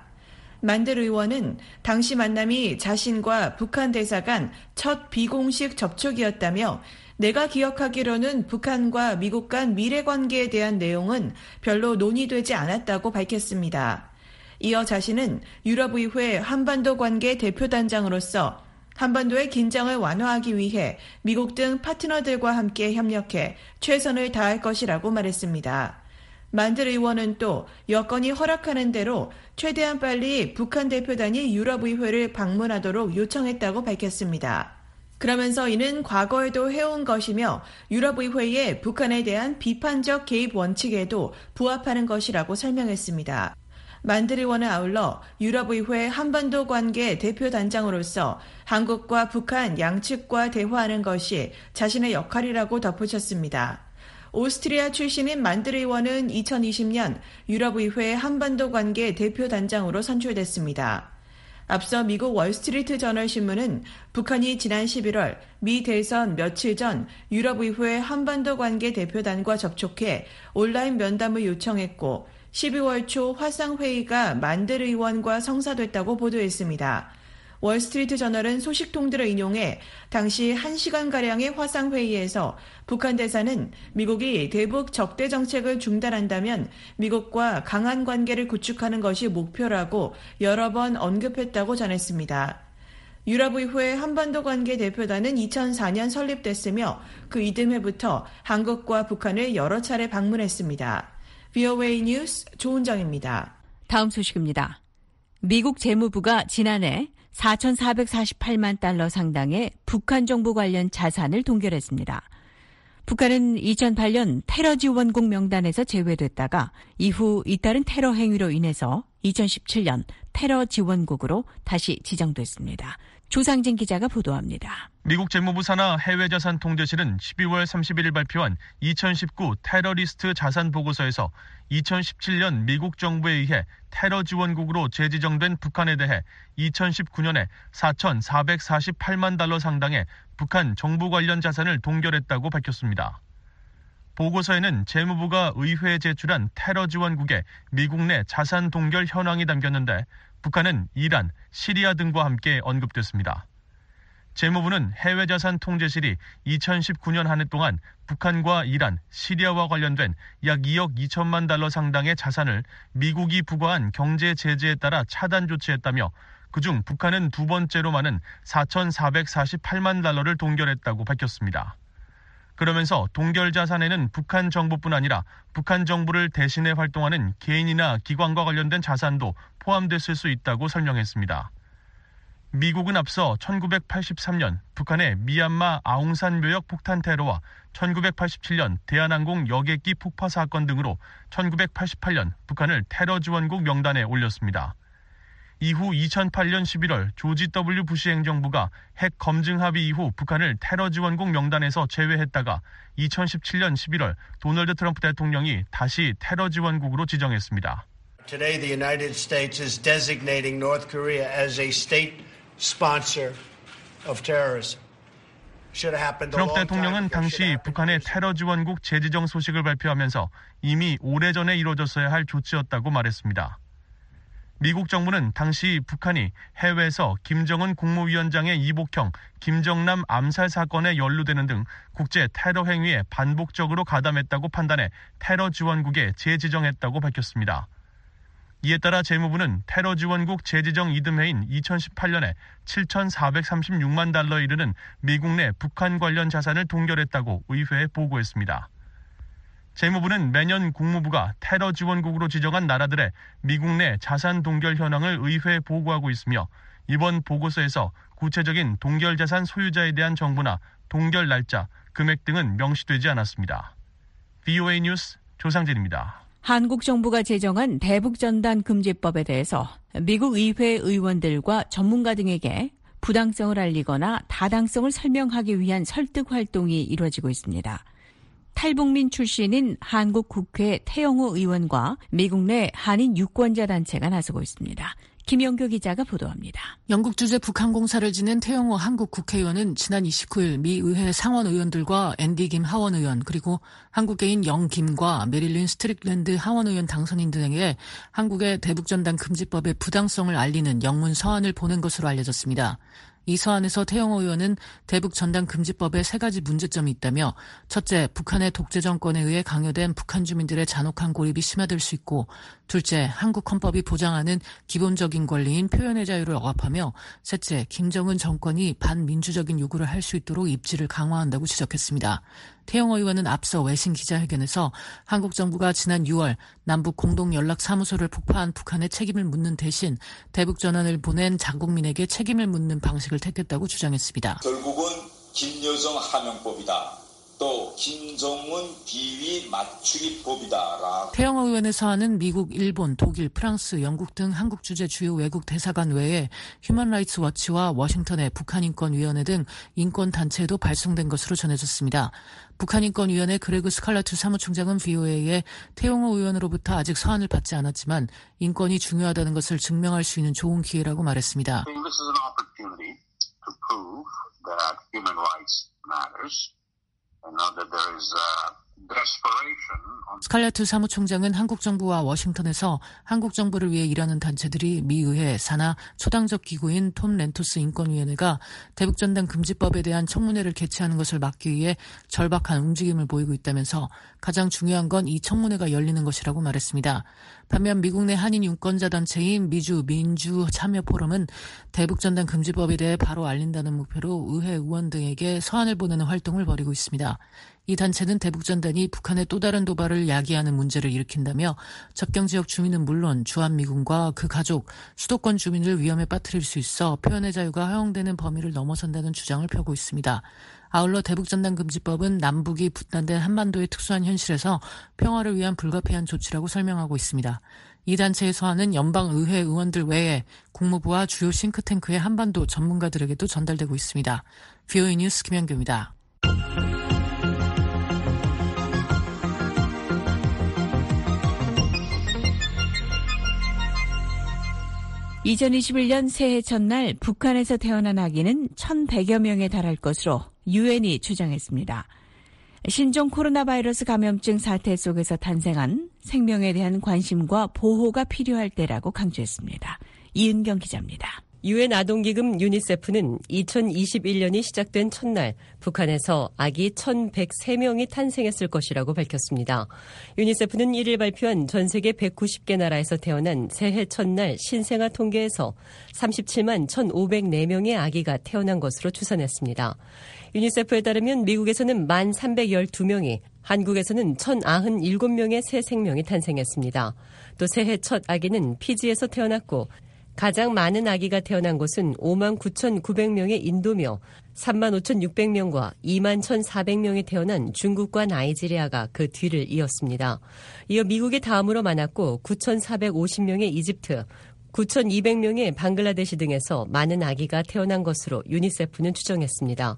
만들 의원은 당시 만남이 자신과 북한 대사 간 첫 비공식 접촉이었다며, 내가 기억하기로는 북한과 미국 간 미래 관계에 대한 내용은 별로 논의되지 않았다고 밝혔습니다. 이어 자신은 유럽의회 한반도 관계 대표단장으로서 한반도의 긴장을 완화하기 위해 미국 등 파트너들과 함께 협력해 최선을 다할 것이라고 말했습니다. 만들 의원은 또 여건이 허락하는 대로 최대한 빨리 북한 대표단이 유럽의회를 방문하도록 요청했다고 밝혔습니다. 그러면서 이는 과거에도 해온 것이며 유럽의회의 북한에 대한 비판적 개입 원칙에도 부합하는 것이라고 설명했습니다. 만들 의원은 아울러 유럽의회 한반도 관계 대표단장으로서 한국과 북한 양측과 대화하는 것이 자신의 역할이라고 덧붙였습니다. 오스트리아 출신인 만들 의원은 이천이십 년 유럽의회 한반도 관계 대표단장으로 선출됐습니다. 앞서 미국 월스트리트 저널 신문은 북한이 지난 십일월 미 대선 며칠 전 유럽의회 한반도 관계 대표단과 접촉해 온라인 면담을 요청했고, 십이월 초 화상회의가 만들 의원과 성사됐다고 보도했습니다. 월스트리트 저널은 소식통들을 인용해 당시 한 시간가량의 화상회의에서 북한 대사는 미국이 대북 적대 정책을 중단한다면 미국과 강한 관계를 구축하는 것이 목표라고 여러 번 언급했다고 전했습니다. 유럽의회 한반도 관계 대표단은 이천사 년 설립됐으며 그 이듬해부터 한국과 북한을 여러 차례 방문했습니다. 브이오에이 뉴스 조은정입니다. 다음 소식입니다. 미국 재무부가 지난해 사천사백사십팔만 달러 상당의 북한 정부 관련 자산을 동결했습니다. 북한은 이천팔 년 테러 지원국 명단에서 제외됐다가 이후 잇따른 테러 행위로 인해서 이천십칠 년 테러 지원국으로 다시 지정됐습니다. 조상진 기자가 보도합니다. 미국 재무부 산하 해외자산 통제실은 십이월 삼십일일 발표한 이천십구 테러리스트 자산 보고서에서 이천십칠 년 미국 정부에 의해 테러 지원국으로 재지정된 북한에 대해 이천십구 년에 사천사백사십팔만 달러 상당의 북한 정부 관련 자산을 동결했다고 밝혔습니다. 보고서에는 재무부가 의회에 제출한 테러 지원국의 미국 내 자산 동결 현황이 담겼는데 북한은 이란, 시리아 등과 함께 언급됐습니다. 재무부는 해외자산 통제실이 이천십구 년 한 해 동안 북한과 이란, 시리아와 관련된 약 이억 이천만 달러 상당의 자산을 미국이 부과한 경제 제재에 따라 차단 조치했다며 그중 북한은 두 번째로 많은 사천사백사십팔만 달러를 동결했다고 밝혔습니다. 그러면서 동결 자산에는 북한 정부뿐 아니라 북한 정부를 대신해 활동하는 개인이나 기관과 관련된 자산도 포함됐을 수 있다고 설명했습니다. 미국은 앞서 천구백팔십삼 년 북한의 미얀마 아웅산 묘역 폭탄 테러와 천구백팔십칠 년 대한항공 여객기 폭파 사건 등으로 천구백팔십팔 년 북한을 테러 지원국 명단에 올렸습니다. 이후 이천팔 년 십일월 조지 더블유 부시 행정부가 핵 검증 합의 이후 북한을 테러 지원국 명단에서 제외했다가 이천십칠 년 십일월 도널드 트럼프 대통령이 다시 테러 지원국으로 지정했습니다. Today the United States is designating North Korea as a state sponsor of terrorism. 트럼프 대통령은 당시 북한의 테러 지원국 재지정 소식을 발표하면서 이미 오래전에 이루어졌어야 할 조치였다고 말했습니다. 미국 정부는 당시 북한이 해외에서 김정은 국무위원장의 이복형 김정남 암살 사건에 연루되는 등 국제 테러 행위에 반복적으로 가담했다고 판단해 테러 지원국에 재지정했다고 밝혔습니다. 이에 따라 재무부는 테러 지원국 재지정 이듬해인 이천십팔 년에 칠천사백삼십육만 달러에 이르는 미국 내 북한 관련 자산을 동결했다고 의회에 보고했습니다. 재무부는 매년 국무부가 테러 지원국으로 지정한 나라들의 미국 내 자산 동결 현황을 의회에 보고하고 있으며 이번 보고서에서 구체적인 동결 자산 소유자에 대한 정보나 동결 날짜, 금액 등은 명시되지 않았습니다. 브이오에이 뉴스 조상진입니다. 한국 정부가 제정한 대북전단 금지법에 대해서 미국 의회 의원들과 전문가 등에게 부당성을 알리거나 타당성을 설명하기 위한 설득 활동이 이루어지고 있습니다. 탈북민 출신인 한국 국회 태영호 의원과 미국 내 한인 유권자 단체가 나서고 있습니다. 김영교 기자가 보도합니다. 영국 주재 북한공사를 지낸 태영호 한국 국회의원은 지난 이십구일 미 의회 상원 의원들과 앤디 김 하원 의원 그리고 한국계인 영 김과 메릴린 스트릭랜드 하원 의원 당선인 등에게 한국의 대북전단 금지법의 부당성을 알리는 영문 서한을 보낸 것으로 알려졌습니다. 이 서한에서 태영호 의원은 대북전단 금지법에 세 가지 문제점이 있다며 첫째, 북한의 독재 정권에 의해 강요된 북한 주민들의 잔혹한 고립이 심화될 수 있고 둘째, 한국 헌법이 보장하는 기본적인 권리인 표현의 자유를 억압하며 셋째, 김정은 정권이 반민주적인 요구를 할 수 있도록 입지를 강화한다고 지적했습니다. 태영호 의원은 앞서 외신 기자회견에서 한국 정부가 지난 유월 남북 공동연락사무소를 폭파한 북한의 책임을 묻는 대신 대북전환을 보낸 장국민에게 책임을 묻는 방식을 택했다고 주장했습니다. 결국은 김여정 하명법이다. 또 김정은 비위 맞추기법이다. 태영호 의원의 서한은 미국, 일본, 독일, 프랑스, 영국 등 한국 주재 주요 외국 대사관 외에 휴먼 라이츠 워치와 워싱턴의 북한인권위원회 등 인권단체에도 발송된 것으로 전해졌습니다. 북한인권위원회 그레그 스칼라투 사무총장은 브이오에이에 태영호 의원으로부터 아직 서한을 받지 않았지만 인권이 중요하다는 것을 증명할 수 있는 좋은 기회라고 말했습니다. This is an opportunity to prove that human rights matters. And now that there is uh, 스칼레트 사무총장은 한국 정부와 워싱턴에서 한국 정부를 위해 일하는 단체들이 미 의회 산하 초당적 기구인 톰 렌토스 인권위원회가 대북전단 금지법에 대한 청문회를 개최하는 것을 막기 위해 절박한 움직임을 보이고 있다면서 가장 중요한 건 이 청문회가 열리는 것이라고 말했습니다. 반면 미국 내 한인 유권자 단체인 미주 민주 참여 포럼은 대북전단 금지법에 대해 바로 알린다는 목표로 의회 의원 등에게 서한을 보내는 활동을 벌이고 있습니다. 이 단체는 대북전단이 북한의 또 다른 도발을 야기하는 문제를 일으킨다며 접경 지역 주민은 물론 주한미군과 그 가족, 수도권 주민을 위험에 빠뜨릴 수 있어 표현의 자유가 허용되는 범위를 넘어선다는 주장을 펴고 있습니다. 아울러 대북전단 금지법은 남북이 분단된 한반도의 특수한 현실에서 평화를 위한 불가피한 조치라고 설명하고 있습니다. 이 단체의 서한은 연방의회 의원들 외에 국무부와 주요 싱크탱크의 한반도 전문가들에게도 전달되고 있습니다. 브이오에이 뉴스 김현규입니다. 이천이십일 년 새해 첫날 북한에서 태어난 아기는 천백여 명에 달할 것으로 유엔이 추정했습니다. 신종 코로나 바이러스 감염증 사태 속에서 탄생한 생명에 대한 관심과 보호가 필요할 때라고 강조했습니다. 이은경 기자입니다. 유엔 아동기금 유니세프는 이천이십일 년이 시작된 첫날 북한에서 아기 천백삼 명이 탄생했을 것이라고 밝혔습니다. 유니세프는 일 일 발표한 전 세계 백구십 개 나라에서 태어난 새해 첫날 신생아 통계에서 삼십칠만 천오백사 명의 아기가 태어난 것으로 추산했습니다. 유니세프에 따르면 미국에서는 만 삼백십이 명이, 한국에서는 천구십칠 명의 새 생명이 탄생했습니다. 또 새해 첫 아기는 피지에서 태어났고 가장 많은 아기가 태어난 곳은 오만 구천구백 명의 인도며 삼만 오천육백 명과 이만 천사백 명이 태어난 중국과 나이지리아가 그 뒤를 이었습니다. 이어 미국이 다음으로 많았고 구천사백오십 명의 이집트, 구천이백 명의 방글라데시 등에서 많은 아기가 태어난 것으로 유니세프는 추정했습니다.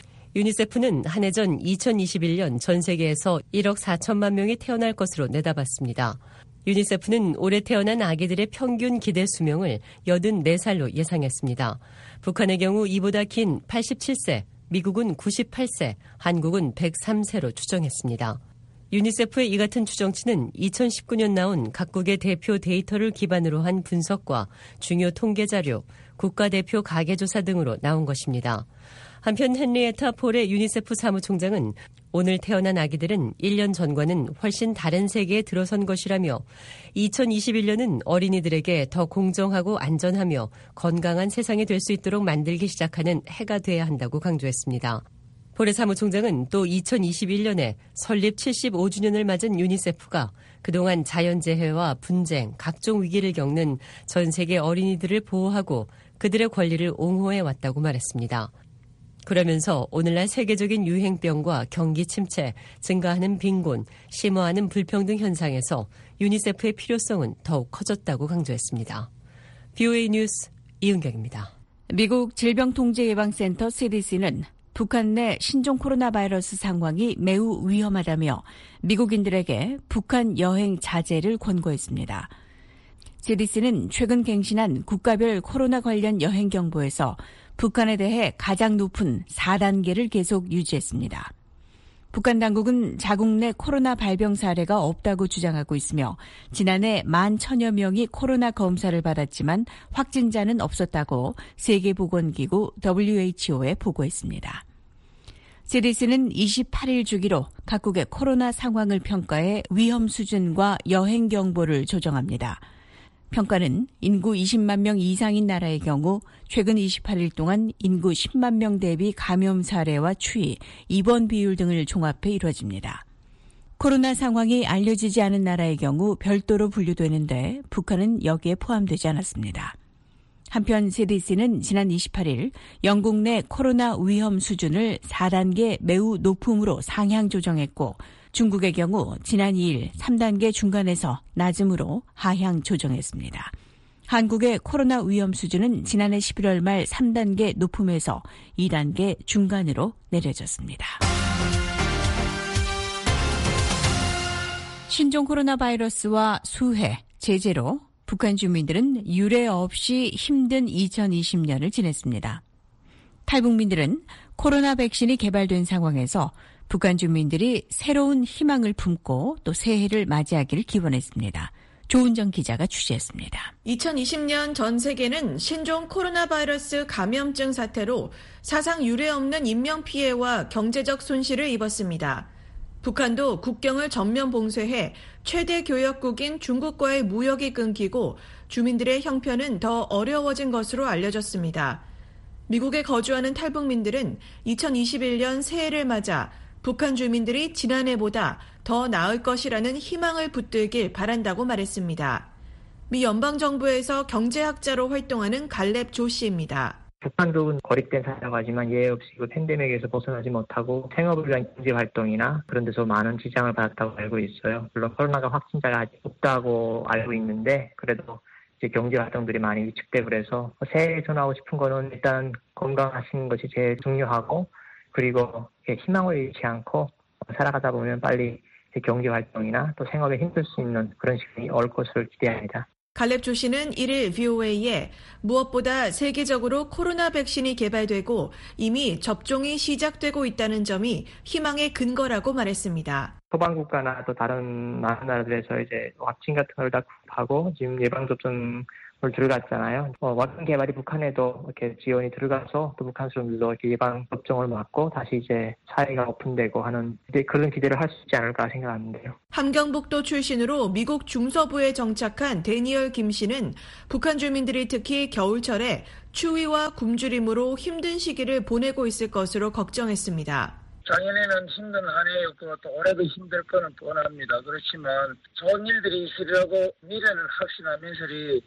유니세프는 한 해 전 이천이십일 년 전 세계에서 일억 사천만 명이 태어날 것으로 내다봤습니다. 유니세프는 올해 태어난 아기들의 평균 기대 수명을 여든네 살로 예상했습니다. 북한의 경우 이보다 긴 팔십칠 세, 미국은 구십팔 세, 한국은 백삼 세로 추정했습니다. 유니세프의 이 같은 추정치는 이천십구 년 나온 각국의 대표 데이터를 기반으로 한 분석과 중요 통계 자료, 국가대표 가계조사 등으로 나온 것입니다. 한편 헨리에타 폴의 유니세프 사무총장은 오늘 태어난 아기들은 일 년 전과는 훨씬 다른 세계에 들어선 것이라며 이천이십일 년은 어린이들에게 더 공정하고 안전하며 건강한 세상이 될 수 있도록 만들기 시작하는 해가 돼야 한다고 강조했습니다. 폴의 사무총장은 또 이천이십일 년에 설립 칠십오 주년을 맞은 유니세프가 그동안 자연재해와 분쟁, 각종 위기를 겪는 전 세계 어린이들을 보호하고 그들의 권리를 옹호해 왔다고 말했습니다. 그러면서 오늘날 세계적인 유행병과 경기 침체, 증가하는 빈곤, 심화하는 불평등 현상에서 유니세프의 필요성은 더욱 커졌다고 강조했습니다. 브이오에이 뉴스 이은경입니다. 미국 질병통제예방센터 씨디씨는 북한 내 신종 코로나 바이러스 상황이 매우 위험하다며 미국인들에게 북한 여행 자제를 권고했습니다. 씨디씨는 최근 갱신한 국가별 코로나 관련 여행 경보에서 북한에 대해 가장 높은 사 단계를 계속 유지했습니다. 북한 당국은 자국 내 코로나 발병 사례가 없다고 주장하고 있으며 지난해 만 천여 명이 코로나 검사를 받았지만 확진자는 없었다고 세계보건기구 더블유에이치오에 보고했습니다. 씨디씨는 이십팔 일 주기로 각국의 코로나 상황을 평가해 위험 수준과 여행 경보를 조정합니다. 평가는 인구 이십만 명 이상인 나라의 경우 최근 이십팔 일 동안 인구 십만 명 대비 감염 사례와 추이, 입원 비율 등을 종합해 이루어집니다. 코로나 상황이 알려지지 않은 나라의 경우 별도로 분류되는데 북한은 여기에 포함되지 않았습니다. 한편 씨디씨는 지난 이십팔 일 영국 내 코로나 위험 수준을 사 단계 매우 높음으로 상향 조정했고 중국의 경우 지난 이 일 삼 단계 중간에서 낮음으로 하향 조정했습니다. 한국의 코로나 위험 수준은 지난해 십일월 말 삼 단계 높음에서 이 단계 중간으로 내려졌습니다. 신종 코로나 바이러스와 수해, 제재로 북한 주민들은 유례 없이 힘든 이천이십 년을 지냈습니다. 탈북민들은 코로나 백신이 개발된 상황에서 북한 주민들이 새로운 희망을 품고 또 새해를 맞이하기를 기원했습니다. 조은정 기자가 취재했습니다. 이천이십 년 전 세계는 신종 코로나 바이러스 감염증 사태로 사상 유례 없는 인명피해와 경제적 손실을 입었습니다. 북한도 국경을 전면 봉쇄해 최대 교역국인 중국과의 무역이 끊기고 주민들의 형편은 더 어려워진 것으로 알려졌습니다. 미국에 거주하는 탈북민들은 이천이십일 년 새해를 맞아 북한 주민들이 지난해보다 더 나을 것이라는 희망을 붙들길 바란다고 말했습니다. 미 연방정부에서 경제학자로 활동하는 갈렙 조 씨입니다. 북한도 고립된 사회가지만 예외 없이 그 팬데믹에서 벗어나지 못하고 생업을 위한 경제활동이나 그런 데서 많은 지장을 받았다고 알고 있어요. 물론 코로나가 확진자가 아직 없다고 알고 있는데 그래도 이제 경제활동들이 많이 위축되고 그래서 새해에 전하고 싶은 거는 일단 건강하시는 것이 제일 중요하고 그리고 희망을 잃지 않고 살아가다 보면 빨리 경제활동이나 또 생업에 힘쓸 수 있는 그런 시간이 올 것을 기대합니다. 갈렙 조 씨는 일 일 브이오에이에 무엇보다 세계적으로 코로나 백신이 개발되고 이미 접종이 시작되고 있다는 점이 희망의 근거라고 말했습니다. 소방국가나 또 다른 많은 나라들에서 이제 왁신 같은 걸 다 구입하고 지금 예방접종을 들어갔잖아요. 어, 왁신 개발이 북한에도 이렇게 지원이 들어가서 또 북한 사람들도 이렇게 예방접종을 맞고 다시 이제 사회가 오픈되고 하는 이제 그런 기대를 할 수 있지 않을까 생각하는데요. 함경북도 출신으로 미국 중서부에 정착한 데니얼 김 씨는 북한 주민들이 특히 겨울철에 추위와 굶주림으로 힘든 시기를 보내고 있을 것으로 걱정했습니다. 작년에는 힘든 한 해였고 또 올해도 힘들 거는 뻔합니다. 그렇지만 좋은 일들이 있으려고 미래를 확신하면서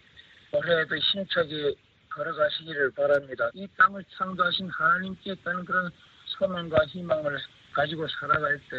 올해도 힘차게 걸어가시기를 바랍니다. 이 땅을 창조하신 하나님께 있다는 그런 소망과 희망을 가지고 살아갈 때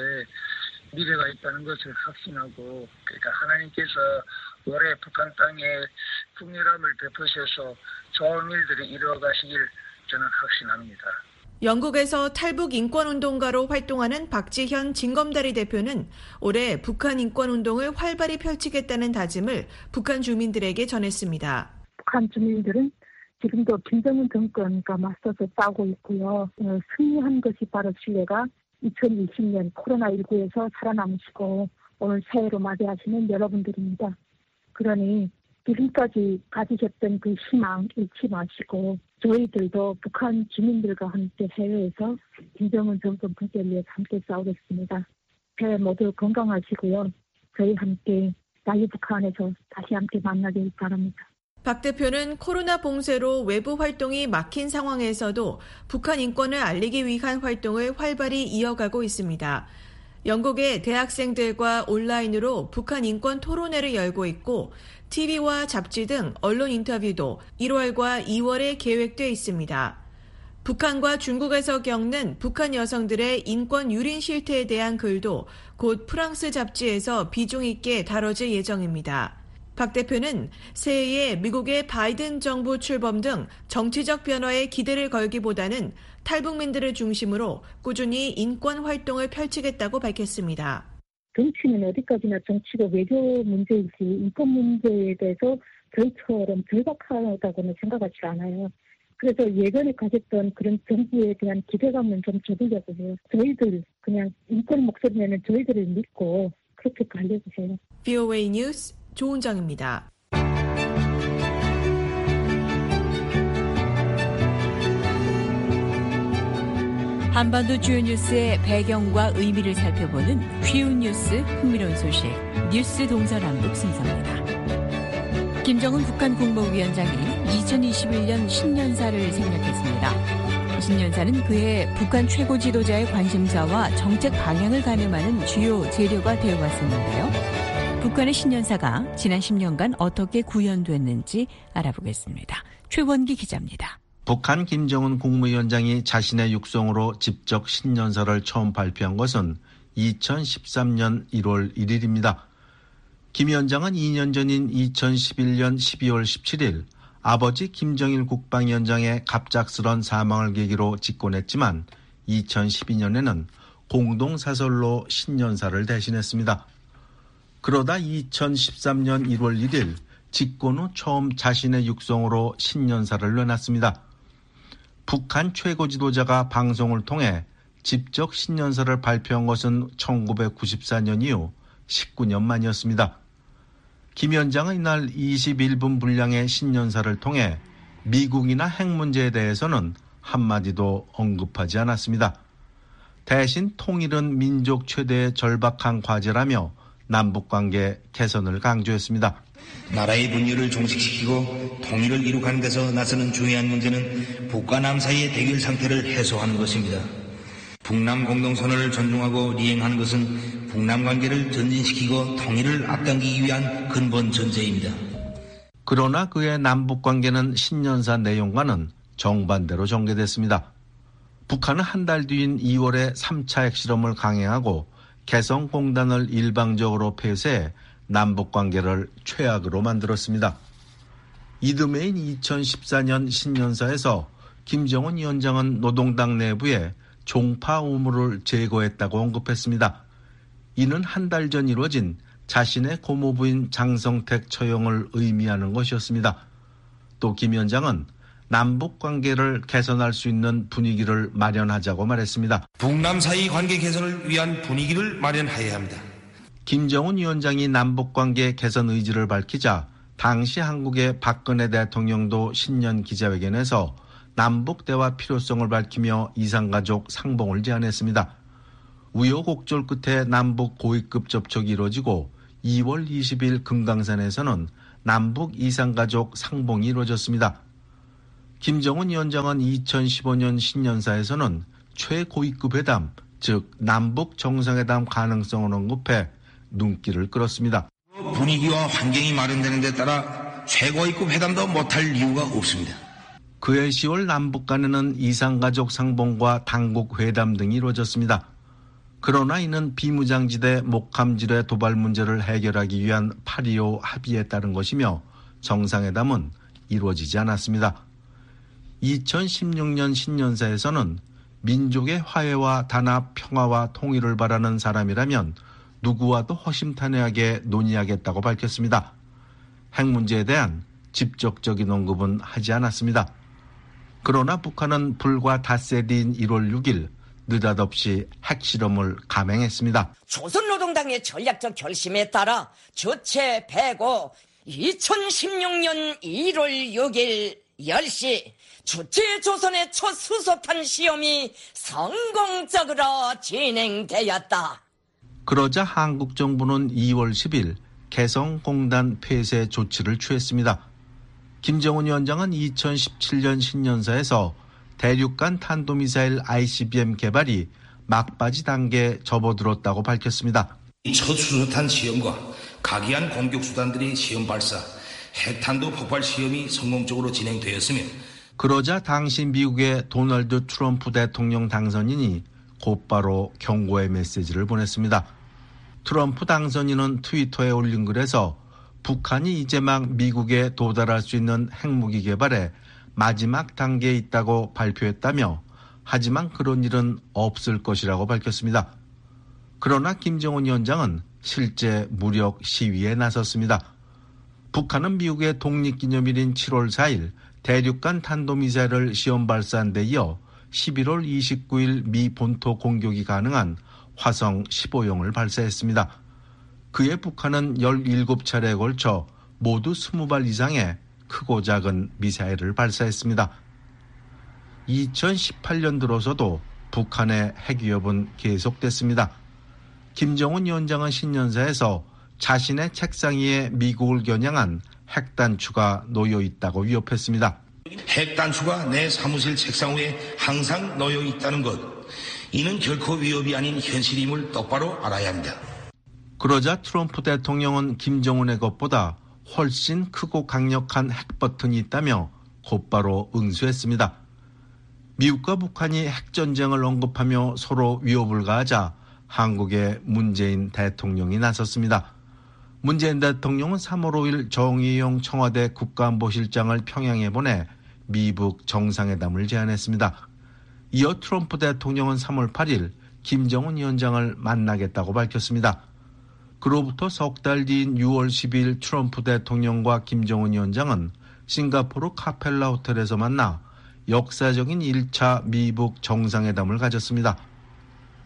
미래가 있다는 것을 확신하고 그러니까 하나님께서 올해 북한 땅에 풍요함을 베푸셔서 좋은 일들이 이루어가시길 저는 확신합니다. 영국에서 탈북 인권운동가로 활동하는 박지현 진검다리 대표는 올해 북한 인권운동을 활발히 펼치겠다는 다짐을 북한 주민들에게 전했습니다. 북한 주민들은 지금도 김정은 정권과 맞서서 싸우고 있고요. 어, 승리한 것이 바로 신뢰가 이천이십 년 코로나십구에서 살아남으시고 오늘 새해로 맞이하시는 여러분들입니다. 그러니 지금까지 가지셨던 그 희망 잃지 마시고 저희들도 북한 주민들과 함께 해외에서 김정은 정권 붕괴를 위해 함께 싸우겠습니다. 새해 모두 건강하시고요. 저희 함께 자유북한에서 다시 함께 만나길 바랍니다. 박 대표는 코로나 봉쇄로 외부 활동이 막힌 상황에서도 북한 인권을 알리기 위한 활동을 활발히 이어가고 있습니다. 영국의 대학생들과 온라인으로 북한 인권 토론회를 열고 있고 티비와 잡지 등 언론 인터뷰도 일월과 이월에 계획돼 있습니다. 북한과 중국에서 겪는 북한 여성들의 인권 유린 실태에 대한 글도 곧 프랑스 잡지에서 비중 있게 다뤄질 예정입니다. 박 대표는 새해에 미국의 바이든 정부 출범 등 정치적 변화에 기대를 걸기보다는 탈북민들을 중심으로 꾸준히 인권 활동을 펼치겠다고 밝혔습니다. 정치는 어디까지나 정치고 외교 문제이지 인권 문제에 대해서 저희처럼 절박하다고는 생각하지 않아요. 그래서 예전에 가졌던 그런 정부에 대한 기대감은 좀 접으려고 해요. 저희들 그냥 인권 목소리는 저희들을 믿고 그렇게 가려주세요. 브이오에이 뉴스 조은정입니다. 한반도 주요 뉴스의 배경과 의미를 살펴보는 쉬운 뉴스, 흥미로운 소식, 뉴스 동서남북 순서입니다. 김정은 북한 국무위원장이 이천이십일 년 신년사를 생략했습니다. 신년사는 그해 북한 최고 지도자의 관심사와 정책 방향을 가늠하는 주요 재료가 되어왔었는데요. 북한의 신년사가 지난 십 년간 어떻게 구현됐는지 알아보겠습니다. 최원기 기자입니다. 북한 김정은 국무위원장이 자신의 육성으로 직접 신년사를 처음 발표한 것은 이천십삼 년 일월 일일입니다. 김 위원장은 이 년 전인 이천십일 년 십이월 십칠일 아버지 김정일 국방위원장의 갑작스런 사망을 계기로 집권했지만 이천십이 년에는 공동사설로 신년사를 대신했습니다. 그러다 이천십삼 년 일월 일일 집권 후 처음 자신의 육성으로 신년사를 내놨습니다. 북한 최고 지도자가 방송을 통해 직접 신년사를 발표한 것은 천구백구십사 년 이후 십구 년 만이었습니다. 김 위원장은 이날 이십일 분 분량의 신년사를 통해 미국이나 핵 문제에 대해서는 한마디도 언급하지 않았습니다. 대신 통일은 민족 최대의 절박한 과제라며 남북관계 개선을 강조했습니다. 나라의 분열을 종식시키고 통일을 이룩하는 데서 나서는 중요한 문제는 북과 남 사이의 대결 상태를 해소하는 것입니다. 북남 공동선언을 존중하고 이행하는 것은 북남 관계를 전진시키고 통일을 앞당기기 위한 근본 전제입니다. 그러나 그의 남북관계는 신년사 내용과는 정반대로 전개됐습니다. 북한은 한 달 뒤인 이월에 삼 차 핵실험을 강행하고 개성공단을 일방적으로 폐쇄해 남북관계를 최악으로 만들었습니다. 이듬해인 이천십사 년 신년사에서 김정은 위원장은 노동당 내부에 종파 우물을 제거했다고 언급했습니다. 이는 한 달 전 이루어진 자신의 고모부인 장성택 처형을 의미하는 것이었습니다. 또 김 위원장은 남북관계를 개선할 수 있는 분위기를 마련하자고 말했습니다. 북남 사이 관계 개선을 위한 분위기를 마련해야 합니다. 김정은 위원장이 남북관계 개선 의지를 밝히자 당시 한국의 박근혜 대통령도 신년 기자회견에서 남북대화 필요성을 밝히며 이산가족 상봉을 제안했습니다. 우여곡절 끝에 남북 고위급 접촉이 이루어지고 이월 이십일 금강산에서는 남북 이산가족 상봉이 이루어졌습니다. 김정은 위원장은 이천십오 년 신년사에서는 최고위급 회담, 즉 남북 정상회담 가능성을 언급해 눈길을 끌었습니다. 분위기와 환경이 마련되는 데 따라 최고위급 회담도 못할 이유가 없습니다. 그해 시월 남북 간에는 이산가족 상봉과 당국 회담 등이 이루어졌습니다. 그러나 이는 비무장지대 목함지뢰 도발 문제를 해결하기 위한 팔 이오 합의에 따른 것이며 정상회담은 이루어지지 않았습니다. 이천십육 년 신년사에서는 민족의 화해와 단합, 평화와 통일을 바라는 사람이라면 누구와도 허심탄회하게 논의하겠다고 밝혔습니다. 핵 문제에 대한 직접적인 언급은 하지 않았습니다. 그러나 북한은 불과 닷새 뒤인 일월 육일 느닷없이 핵실험을 감행했습니다. 조선노동당의 전략적 결심에 따라 주체 배고 이천십육 년 일월 육일 열 시 주체 조선의 첫 수소탄 시험이 성공적으로 진행되었다. 그러자 한국 정부는 이월 십일 개성공단 폐쇄 조치를 취했습니다. 김정은 위원장은 이천십칠 년 신년사에서 대륙간 탄도미사일 아이씨비엠 개발이 막바지 단계에 접어들었다고 밝혔습니다. 첫 수소탄 시험과 각이한 공격 수단들의 시험 발사, 핵탄도 폭발 시험이 성공적으로 진행되었으며 그러자 당시 미국의 도널드 트럼프 대통령 당선인이 곧바로 경고의 메시지를 보냈습니다. 트럼프 당선인은 트위터에 올린 글에서 북한이 이제 막 미국에 도달할 수 있는 핵무기 개발에 마지막 단계에 있다고 발표했다며 하지만 그런 일은 없을 것이라고 밝혔습니다. 그러나 김정은 위원장은 실제 무력 시위에 나섰습니다. 북한은 미국의 독립기념일인 칠월 사일 대륙간 탄도미사일을 시험 발사한 데 이어 십일월 이십구일 미 본토 공격이 가능한 화성 십오형을 발사했습니다. 그해 북한은 열일곱 차례에 걸쳐 모두 이십 발 이상의 크고 작은 미사일을 발사했습니다. 이천십팔 년 들어서도 북한의 핵위협은 계속됐습니다. 김정은 위원장은 신년사에서 자신의 책상 위에 미국을 겨냥한 핵단추가 놓여 있다고 위협했습니다. 핵단추가 내 사무실 책상 위에 항상 놓여 있다는 것, 이는 결코 위협이 아닌 현실임을 똑바로 알아야 합니다. 그러자 트럼프 대통령은 김정은의 것보다 훨씬 크고 강력한 핵버튼이 있다며 곧바로 응수했습니다. 미국과 북한이 핵전쟁을 언급하며 서로 위협을 가하자 한국의 문재인 대통령이 나섰습니다. 문재인 대통령은 삼월 오일 정의용 청와대 국가안보실장을 평양에 보내 미북 정상회담을 제안했습니다. 이어 트럼프 대통령은 삼월 팔일 김정은 위원장을 만나겠다고 밝혔습니다. 그로부터 석 달 뒤인 유월 십이일 트럼프 대통령과 김정은 위원장은 싱가포르 카펠라 호텔에서 만나 역사적인 일 차 미북 정상회담을 가졌습니다.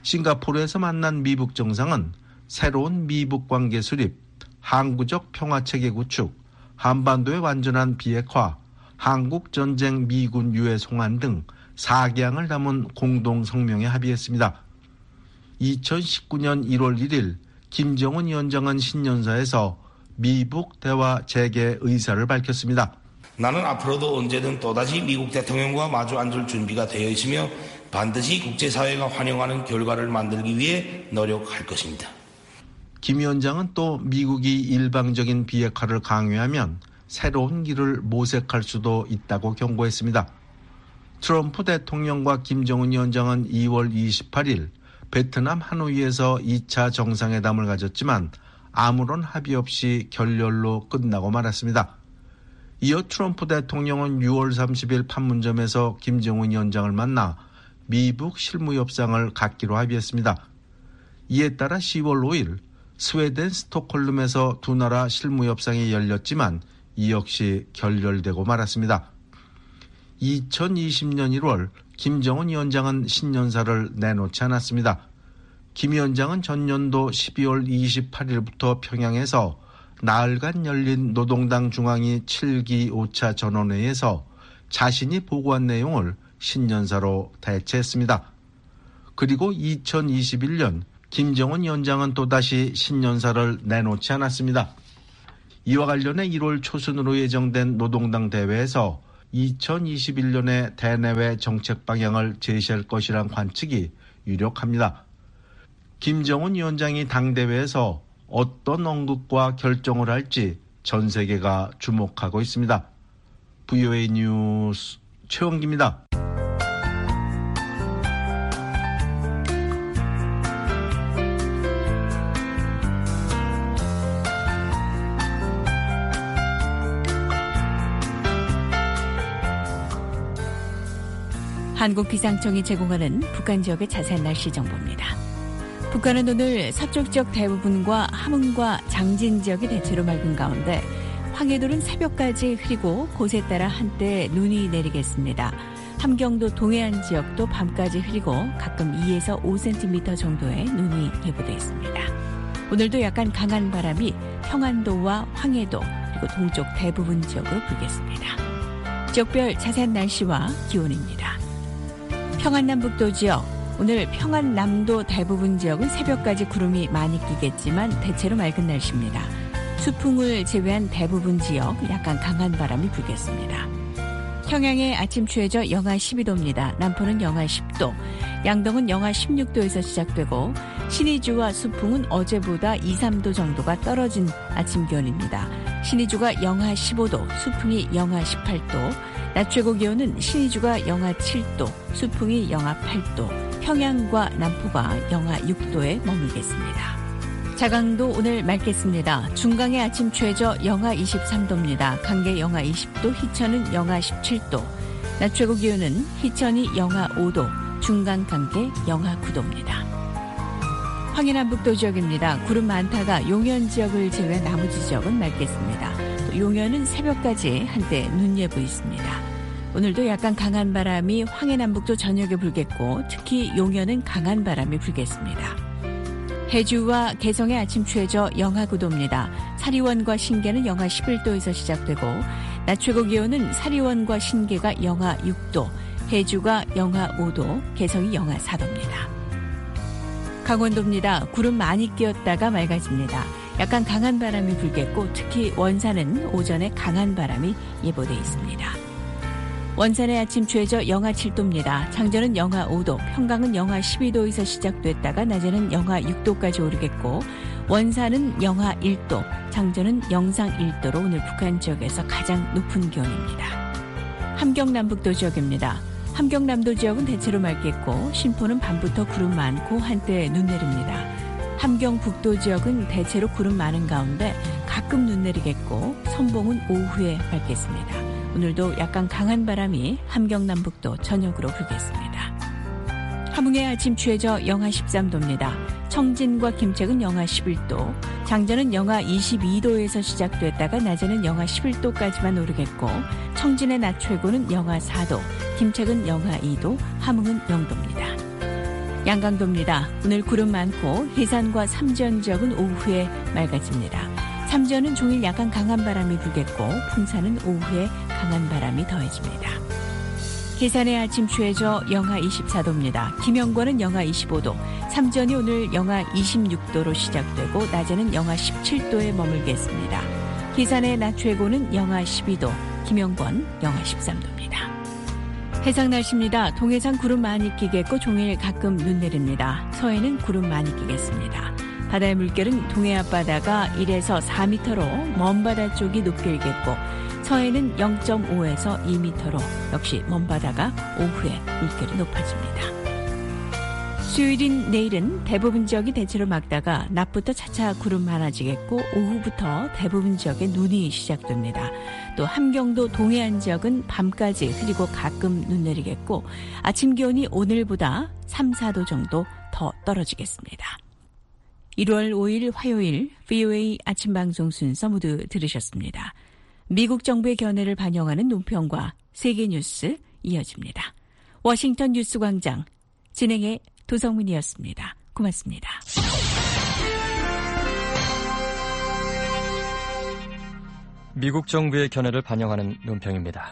싱가포르에서 만난 미북 정상은 새로운 미북 관계 수립, 항구적 평화체계 구축, 한반도의 완전한 비핵화, 한국 전쟁 미군 유해 송환 등 사 개항을 담은 공동 성명에 합의했습니다. 이천십구 년 일월 일일 김정은 위원장은 신년사에서 미북 대화 재개 의사를 밝혔습니다. 나는 앞으로도 언제든 또다시 미국 대통령과 마주 앉을 준비가 되어 있으며 반드시 국제사회가 환영하는 결과를 만들기 위해 노력할 것입니다. 김 위원장은 또 미국이 일방적인 비핵화를 강요하면 새로운 길을 모색할 수도 있다고 경고했습니다. 트럼프 대통령과 김정은 위원장은 이월 이십팔일 베트남 하노이에서 이 차 정상회담을 가졌지만 아무런 합의 없이 결렬로 끝나고 말았습니다. 이어 트럼프 대통령은 유월 삼십일 판문점에서 김정은 위원장을 만나 미북 실무협상을 갖기로 합의했습니다. 이에 따라 시월 오일 스웨덴 스톡홀름에서 두 나라 실무협상이 열렸지만 이 역시 결렬되고 말았습니다. 이천이십 년 일월 김정은 위원장은 신년사를 내놓지 않았습니다. 김 위원장은 전년도 십이월 이십팔일부터 평양에서 나흘간 열린 노동당 중앙위 칠 기 오 차 전원회의에서 자신이 보고한 내용을 신년사로 대체했습니다. 그리고 이천이십일 년 김정은 위원장은 또다시 신년사를 내놓지 않았습니다. 이와 관련해 일월 초순으로 예정된 노동당 대회에서 이천이십일 년의 대내외 정책 방향을 제시할 것이란 관측이 유력합니다. 김정은 위원장이 당대회에서 어떤 언급과 결정을 할지 전 세계가 주목하고 있습니다. 브이오에이 뉴스 최원기입니다. 한국기상청이 제공하는 북한 지역의 자세한 날씨 정보입니다. 북한은 오늘 서쪽 지역 대부분과 함흥과 장진 지역이 대체로 맑은 가운데 황해도는 새벽까지 흐리고 곳에 따라 한때 눈이 내리겠습니다. 함경도 동해안 지역도 밤까지 흐리고 가끔 이에서 오 센티미터 정도의 눈이 예보되어 있습니다. 오늘도 약간 강한 바람이 평안도와 황해도 그리고 동쪽 대부분 지역으로 불겠습니다. 지역별 자세한 날씨와 기온입니다. 평안남북도 지역, 오늘 평안남도 대부분 지역은 새벽까지 구름이 많이 끼겠지만 대체로 맑은 날씨입니다. 수풍을 제외한 대부분 지역 약간 강한 바람이 불겠습니다. 평양의 아침 최저 영하 십이 도입니다. 남포는 영하 십 도, 양동은 영하 십육 도에서 시작되고 신의주와 수풍은 어제보다 이, 삼 도 정도가 떨어진 아침 기온입니다. 신의주가 영하 십오 도, 수풍이 영하 십팔 도, 낮 최고 기온은 신의주가 영하 칠 도, 수풍이 영하 팔 도, 평양과 남포가 영하 육 도에 머물겠습니다. 자강도 오늘 맑겠습니다. 중강의 아침 최저 영하 이십삼 도입니다. 강계 영하 이십 도, 희천은 영하 십칠 도, 낮 최고 기온은 희천이 영하 오 도, 중강 강계 영하 구 도입니다. 황해남북도 지역입니다. 구름 많다가 용현 지역을 제외한 나머지 지역은 맑겠습니다. 또 용현은 새벽까지 한때 눈 예보 있습니다. 오늘도 약간 강한 바람이 황해남북도 전역에 불겠고 특히 용현은 강한 바람이 불겠습니다. 해주와 개성의 아침 최저 영하 구 도입니다. 사리원과 신계는 영하 십일 도에서 시작되고 낮 최고 기온은 사리원과 신계가 영하 육 도, 해주가 영하 오 도, 개성이 영하 사 도입니다. 강원도입니다. 구름 많이 끼었다가 맑아집니다. 약간 강한 바람이 불겠고 특히 원산은 오전에 강한 바람이 예보돼 있습니다. 원산의 아침 최저 영하 칠 도입니다. 장전은 영하 오 도, 평강은 영하 십이 도에서 시작됐다가 낮에는 영하 육 도까지 오르겠고 원산은 영하 일 도, 장전은 영상 일 도로 오늘 북한 지역에서 가장 높은 기온입니다. 함경남북도 지역입니다. 함경남도 지역은 대체로 맑겠고 신포는 밤부터 구름 많고 한때 눈 내립니다. 함경북도 지역은 대체로 구름 많은 가운데 가끔 눈 내리겠고 선봉은 오후에 밝겠습니다. 오늘도 약간 강한 바람이 함경남북도 전역으로 불겠습니다. 함흥의 아침 최저 영하 십삼 도입니다. 청진과 김책은 영하 십일 도, 장전은 영하 이십이 도에서 시작됐다가 낮에는 영하 십일 도까지만 오르겠고 청진의 낮 최고는 영하 사 도, 김책은 영하 이 도, 함흥은 영 도입니다. 양강도입니다. 오늘 구름 많고 해산과 삼전 지역은 오후에 맑아집니다. 삼전은 종일 약간 강한 바람이 불겠고 풍산은 오후에 강한 바람이 더해집니다. 해산의 아침 추해져 영하 이십사 도입니다. 김영권은 영하 이십오 도, 삼전이 오늘 영하 이십육 도로 시작되고 낮에는 영하 십칠 도에 머물겠습니다. 해산의 낮 최고는 영하 십이 도, 김영권 영하 십삼 도입니다. 해상 날씨입니다. 동해상 구름 많이 끼겠고 종일 가끔 눈 내립니다. 서해는 구름 많이 끼겠습니다. 바다의 물결은 동해 앞바다가 일에서 사 미터로 먼 바다 쪽이 높게 일겠고 서해는 영 점 오에서 이 미터로 역시 먼 바다가 오후에 물결이 높아집니다. 수요일인 내일은 대부분 지역이 대체로 맑다가 낮부터 차차 구름 많아지겠고 오후부터 대부분 지역에 눈이 시작됩니다. 또 함경도 동해안 지역은 밤까지 흐리고 가끔 눈 내리겠고 아침 기온이 오늘보다 삼, 사 도 정도 더 떨어지겠습니다. 일월 오일 화요일 브이오에이 아침 방송 순서 모두 들으셨습니다. 미국 정부의 견해를 반영하는 논평과 세계 뉴스 이어집니다. 워싱턴 뉴스광장 진행의 도성민이었습니다. 고맙습니다. 미국 정부의 견해를 반영하는 논평입니다.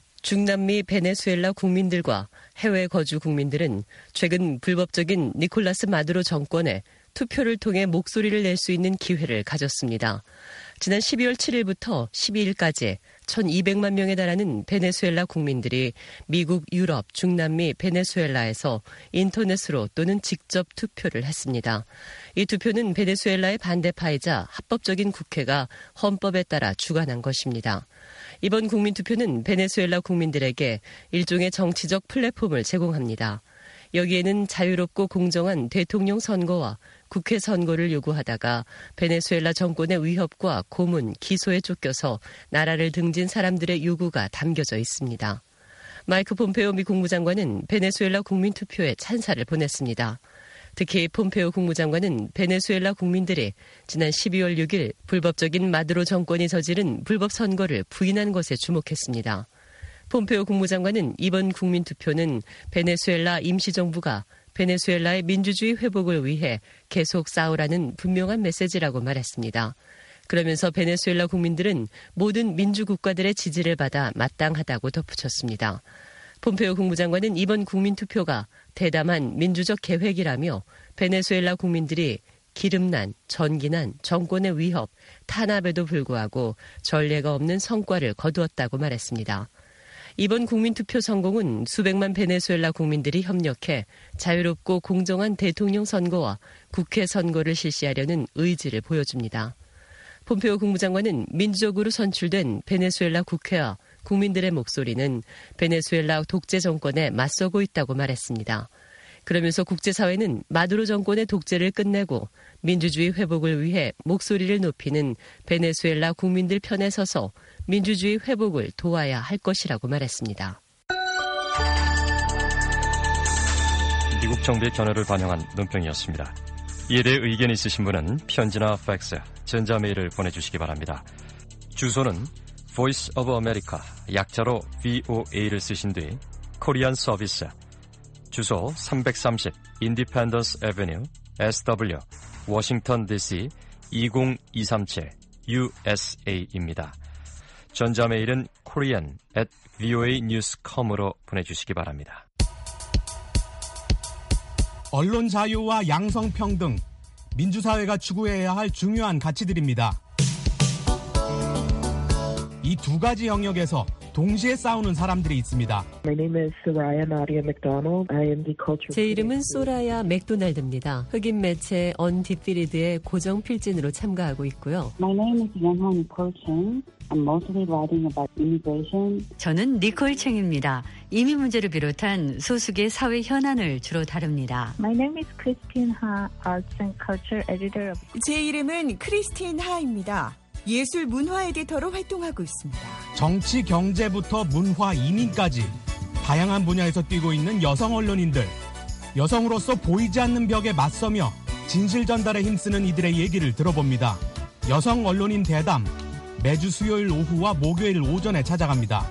중남미 베네수엘라 국민들과 해외 거주 국민들은 최근 불법적인 니콜라스 마두로 정권에 투표를 통해 목소리를 낼 수 있는 기회를 가졌습니다. 지난 십이월 칠일부터 십이일까지 천이백만 명에 달하는 베네수엘라 국민들이 미국, 유럽, 중남미, 베네수엘라에서 인터넷으로 또는 직접 투표를 했습니다. 이 투표는 베네수엘라의 반대파이자 합법적인 국회가 헌법에 따라 주관한 것입니다. 이번 국민투표는 베네수엘라 국민들에게 일종의 정치적 플랫폼을 제공합니다. 여기에는 자유롭고 공정한 대통령 선거와 국회 선거를 요구하다가 베네수엘라 정권의 위협과 고문, 기소에 쫓겨서 나라를 등진 사람들의 요구가 담겨져 있습니다. 마이크 폼페오 미 국무장관은 베네수엘라 국민투표에 찬사를 보냈습니다. 특히 폼페오 국무장관은 베네수엘라 국민들이 지난 십이월 육일 불법적인 마두로 정권이 저지른 불법 선거를 부인한 것에 주목했습니다. 폼페오 국무장관은 이번 국민투표는 베네수엘라 임시정부가 베네수엘라의 민주주의 회복을 위해 계속 싸우라는 분명한 메시지라고 말했습니다. 그러면서 베네수엘라 국민들은 모든 민주국가들의 지지를 받아 마땅하다고 덧붙였습니다. 폼페오 국무장관은 이번 국민투표가 대담한 민주적 계획이라며 베네수엘라 국민들이 기름난, 전기난, 정권의 위협, 탄압에도 불구하고 전례가 없는 성과를 거두었다고 말했습니다. 이번 국민투표 성공은 수백만 베네수엘라 국민들이 협력해 자유롭고 공정한 대통령 선거와 국회 선거를 실시하려는 의지를 보여줍니다. 폼페오 국무장관은 민주적으로 선출된 베네수엘라 국회와 국민들의 목소리는 베네수엘라 독재 정권에 맞서고 있다고 말했습니다. 그러면서 국제사회는 마두로 정권의 독재를 끝내고 민주주의 회복을 위해 목소리를 높이는 베네수엘라 국민들 편에 서서 민주주의 회복을 도와야 할 것이라고 말했습니다. 미국 정부의 견해를 반영한 논평이었습니다. 이에 대해 의견이 있으신 분은 편지나 팩스, 전자메일을 보내주시기 바랍니다. 주소는 Voice of America, 약자로 브이오에이를 쓰신 뒤 코리안 서비스, 주소 삼백삼십 인디펜던스 애비뉴 에스더블유 워싱턴 디씨 이공이삼칠 유에스에이입니다. 전자메일은 korean at voanews.com으로 보내주시기 바랍니다. 언론 자유와 양성평등, 민주사회가 추구해야 할 중요한 가치들입니다. 이 두 가지 영역에서 동시에 싸우는 사람들이 있습니다. 제 이름은 소라야 맥도날드입니다. 흑인 매체 언디피리드의 고정 필진으로 참가하고 있고요. 저는 니콜 챙입니다. 이민 문제를 비롯한 소수의 사회 현안을 주로 다룹니다. 제 이름은 크리스틴 하입니다. 예술 문화 에디터로 활동하고 있습니다. 정치, 경제부터 문화, 이민까지 다양한 분야에서 뛰고 있는 여성 언론인들. 여성으로서 보이지 않는 벽에 맞서며 진실 전달에 힘쓰는 이들의 얘기를 들어봅니다. 여성 언론인 대담, 매주 수요일 오후와 목요일 오전에 찾아갑니다.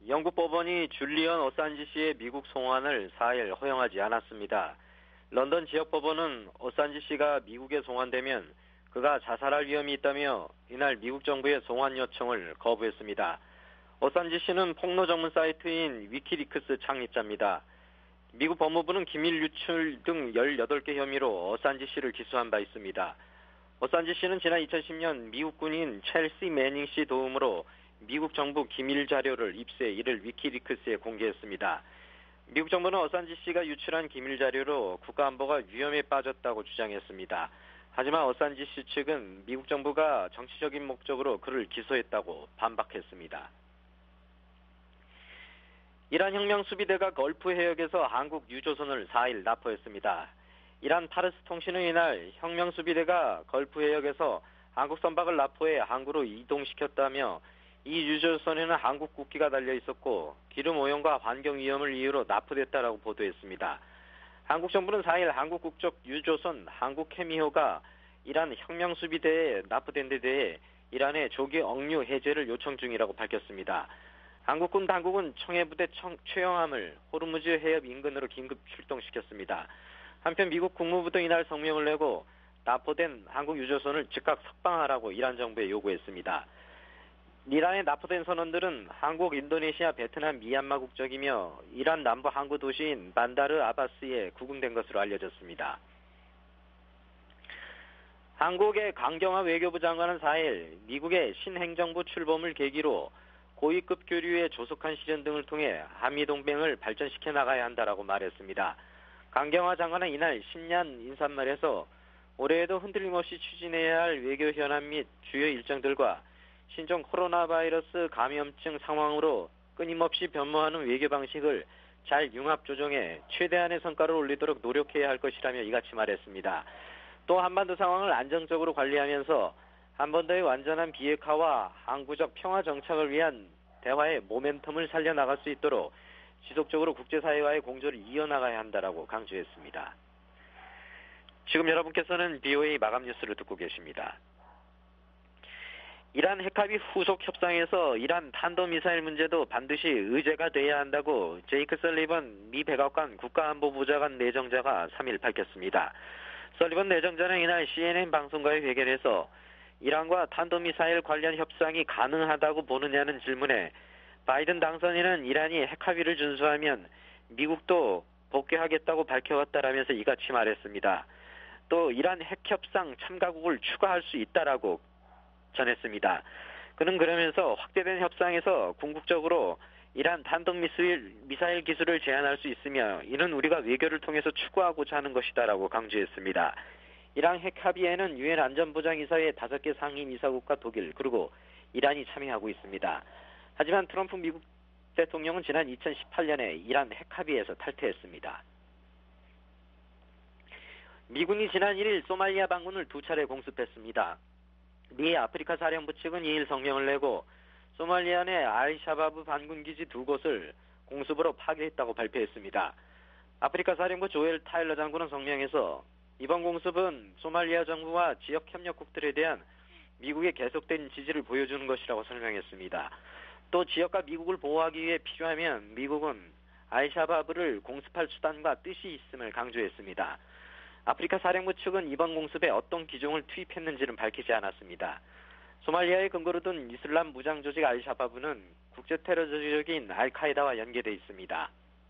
영국 법원이 줄리언 어산지 씨의 미국 송환을 사 일 허용하지 않았습니다. 런던 지역법원은 어산지 씨가 미국에 송환되면 그가 자살할 위험이 있다며 이날 미국 정부의 송환 요청을 거부했습니다. 어산지 씨는 폭로 전문 사이트인 위키리크스 창립자입니다. 미국 법무부는 기밀 유출 등 열여덟 개 혐의로 어산지 씨를 기소한 바 있습니다. 어산지 씨는 지난 이천십 년 미국 군인 첼시 매닝 씨 도움으로 미국 정부 기밀 자료를 입수해 이를 위키리크스에 공개했습니다. 미국 정부는 어산지 씨가 유출한 기밀 자료로 국가안보가 위험에 빠졌다고 주장했습니다. 하지만 어산지 씨 측은 미국 정부가 정치적인 목적으로 그를 기소했다고 반박했습니다. 이란 혁명수비대가 걸프 해역에서 한국 유조선을 사 일 납포했습니다. 이란 파르스 통신은 이날 혁명수비대가 걸프 해역에서 한국 선박을 납포해 항구로 이동시켰다며 이 유조선에는 한국 국기가 달려 있었고 기름 오염과 환경 위험을 이유로 납포됐다라고 보도했습니다. 한국 정부는 사 일 한국 국적 유조선 한국해미호가 이란 혁명수비대에 납포된 데 대해 이란의 조기 억류 해제를 요청 중이라고 밝혔습니다. 한국군 당국은 청해부대 청, 최영함을 호르무즈 해협 인근으로 긴급 출동시켰습니다. 한편 미국 국무부도 이날 성명을 내고 납포된 한국 유조선을 즉각 석방하라고 이란 정부에 요구했습니다. 이란에 납포된 선원들은 한국, 인도네시아, 베트남, 미얀마 국적이며 이란 남부 항구 도시인 반다르 아바스에 구금된 것으로 알려졌습니다. 한국의 강경화 외교부 장관은 사 일 미국의 신행정부 출범을 계기로 고위급 교류의 조속한 실현 등을 통해 한미동맹을 발전시켜 나가야 한다라고 말했습니다. 강경화 장관은 이날 신년 인사말에서 올해에도 흔들림 없이 추진해야 할 외교 현안 및 주요 일정들과 신종 코로나 바이러스 감염증 상황으로 끊임없이 변모하는 외교 방식을 잘 융합 조정해 최대한의 성과를 올리도록 노력해야 할 것이라며 이같이 말했습니다. 또 한반도 상황을 안정적으로 관리하면서 한반도의 완전한 비핵화와 항구적 평화 정착을 위한 대화의 모멘텀을 살려나갈 수 있도록 지속적으로 국제사회와의 공조를 이어나가야 한다라고 강조했습니다. 지금 여러분께서는 비오에이 마감 뉴스를 듣고 계십니다. 이란 핵합의 후속 협상에서 이란 탄도미사일 문제도 반드시 의제가 돼야 한다고 제이크 설리번 미 백악관 국가안보보좌관 내정자가 삼 일 밝혔습니다. 설리번 내정자는 이날 씨엔엔 방송과의 회견에서 이란과 탄도미사일 관련 협상이 가능하다고 보느냐는 질문에 바이든 당선인은 이란이 핵합의를 준수하면 미국도 복귀하겠다고 밝혀왔다라면서 이같이 말했습니다. 또 이란 핵협상 참가국을 추가할 수 있다라고 전했습니다. 그는 그러면서 확대된 협상에서 궁극적으로 이란 탄도미사일 미사일 기술을 제한할 수 있으며 이는 우리가 외교를 통해서 추구하고자 하는 것이다라고 강조했습니다. 이란 핵합의에는 유엔 안전보장이사회 다섯 개 상임이사국과 독일 그리고 이란이 참여하고 있습니다. 하지만 트럼프 미국 대통령은 지난 이천십팔 년에 이란 핵합의에서 탈퇴했습니다. 미군이 지난 일 일 소말리아 반군을 두 차례 공습했습니다. 미 아프리카 사령부 측은 이 일 성명을 내고 소말리아 내 알샤바브 반군기지 두 곳을 공습으로 파괴했다고 발표했습니다. 아프리카 사령부 조엘 타일러 장군은 성명에서 이번 공습은 소말리아 정부와 지역 협력국들에 대한 미국의 계속된 지지를 보여주는 것이라고 설명했습니다. 또 지역과 미국을 보호하기 위해 필요하면 미국은 알샤바브를 공습할 수단과 뜻이 있음을 강조했습니다. 아프리카 사령부 측은 이번 공습에 어떤 기종을 투입했는지는 밝히지 않았습니다. 소말리아에 근거로 둔 이슬람 무장 조직 알샤바브는 국제 테러 조직인 알카에다와 연계되어 있습니다.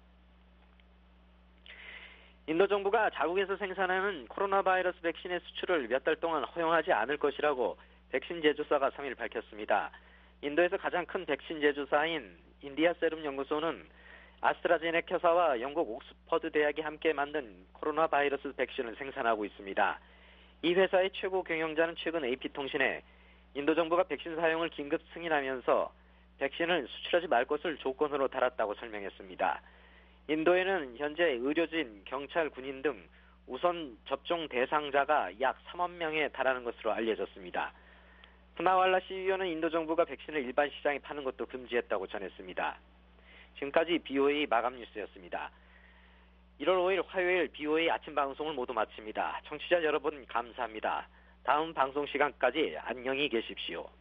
인도 정부가 자국에서 생산하는 코로나 바이러스 백신의 수출을 몇 달 동안 허용하지 않을 것이라고 백신 제조사가 삼 일 밝혔습니다. 인도에서 가장 큰 백신 제조사인 인디아 세럼 연구소는 아스트라제네카사와 영국 옥스퍼드 대학이 함께 만든 코로나 바이러스 백신을 생산하고 있습니다. 이 회사의 최고 경영자는 최근 에이피통신에 인도 정부가 백신 사용을 긴급 승인하면서 백신을 수출하지 말 것을 조건으로 달았다고 설명했습니다. 인도에는 현재 의료진, 경찰, 군인 등 우선 접종 대상자가 약 삼억 명에 달하는 것으로 알려졌습니다. 푸나왈라 씨이오는 인도 정부가 백신을 일반 시장에 파는 것도 금지했다고 전했습니다. 지금까지 비오에이 마감 뉴스였습니다. 일월 오일 화요일 비오에이 아침 방송을 모두 마칩니다. 청취자 여러분 감사합니다. 다음 방송 시간까지 안녕히 계십시오.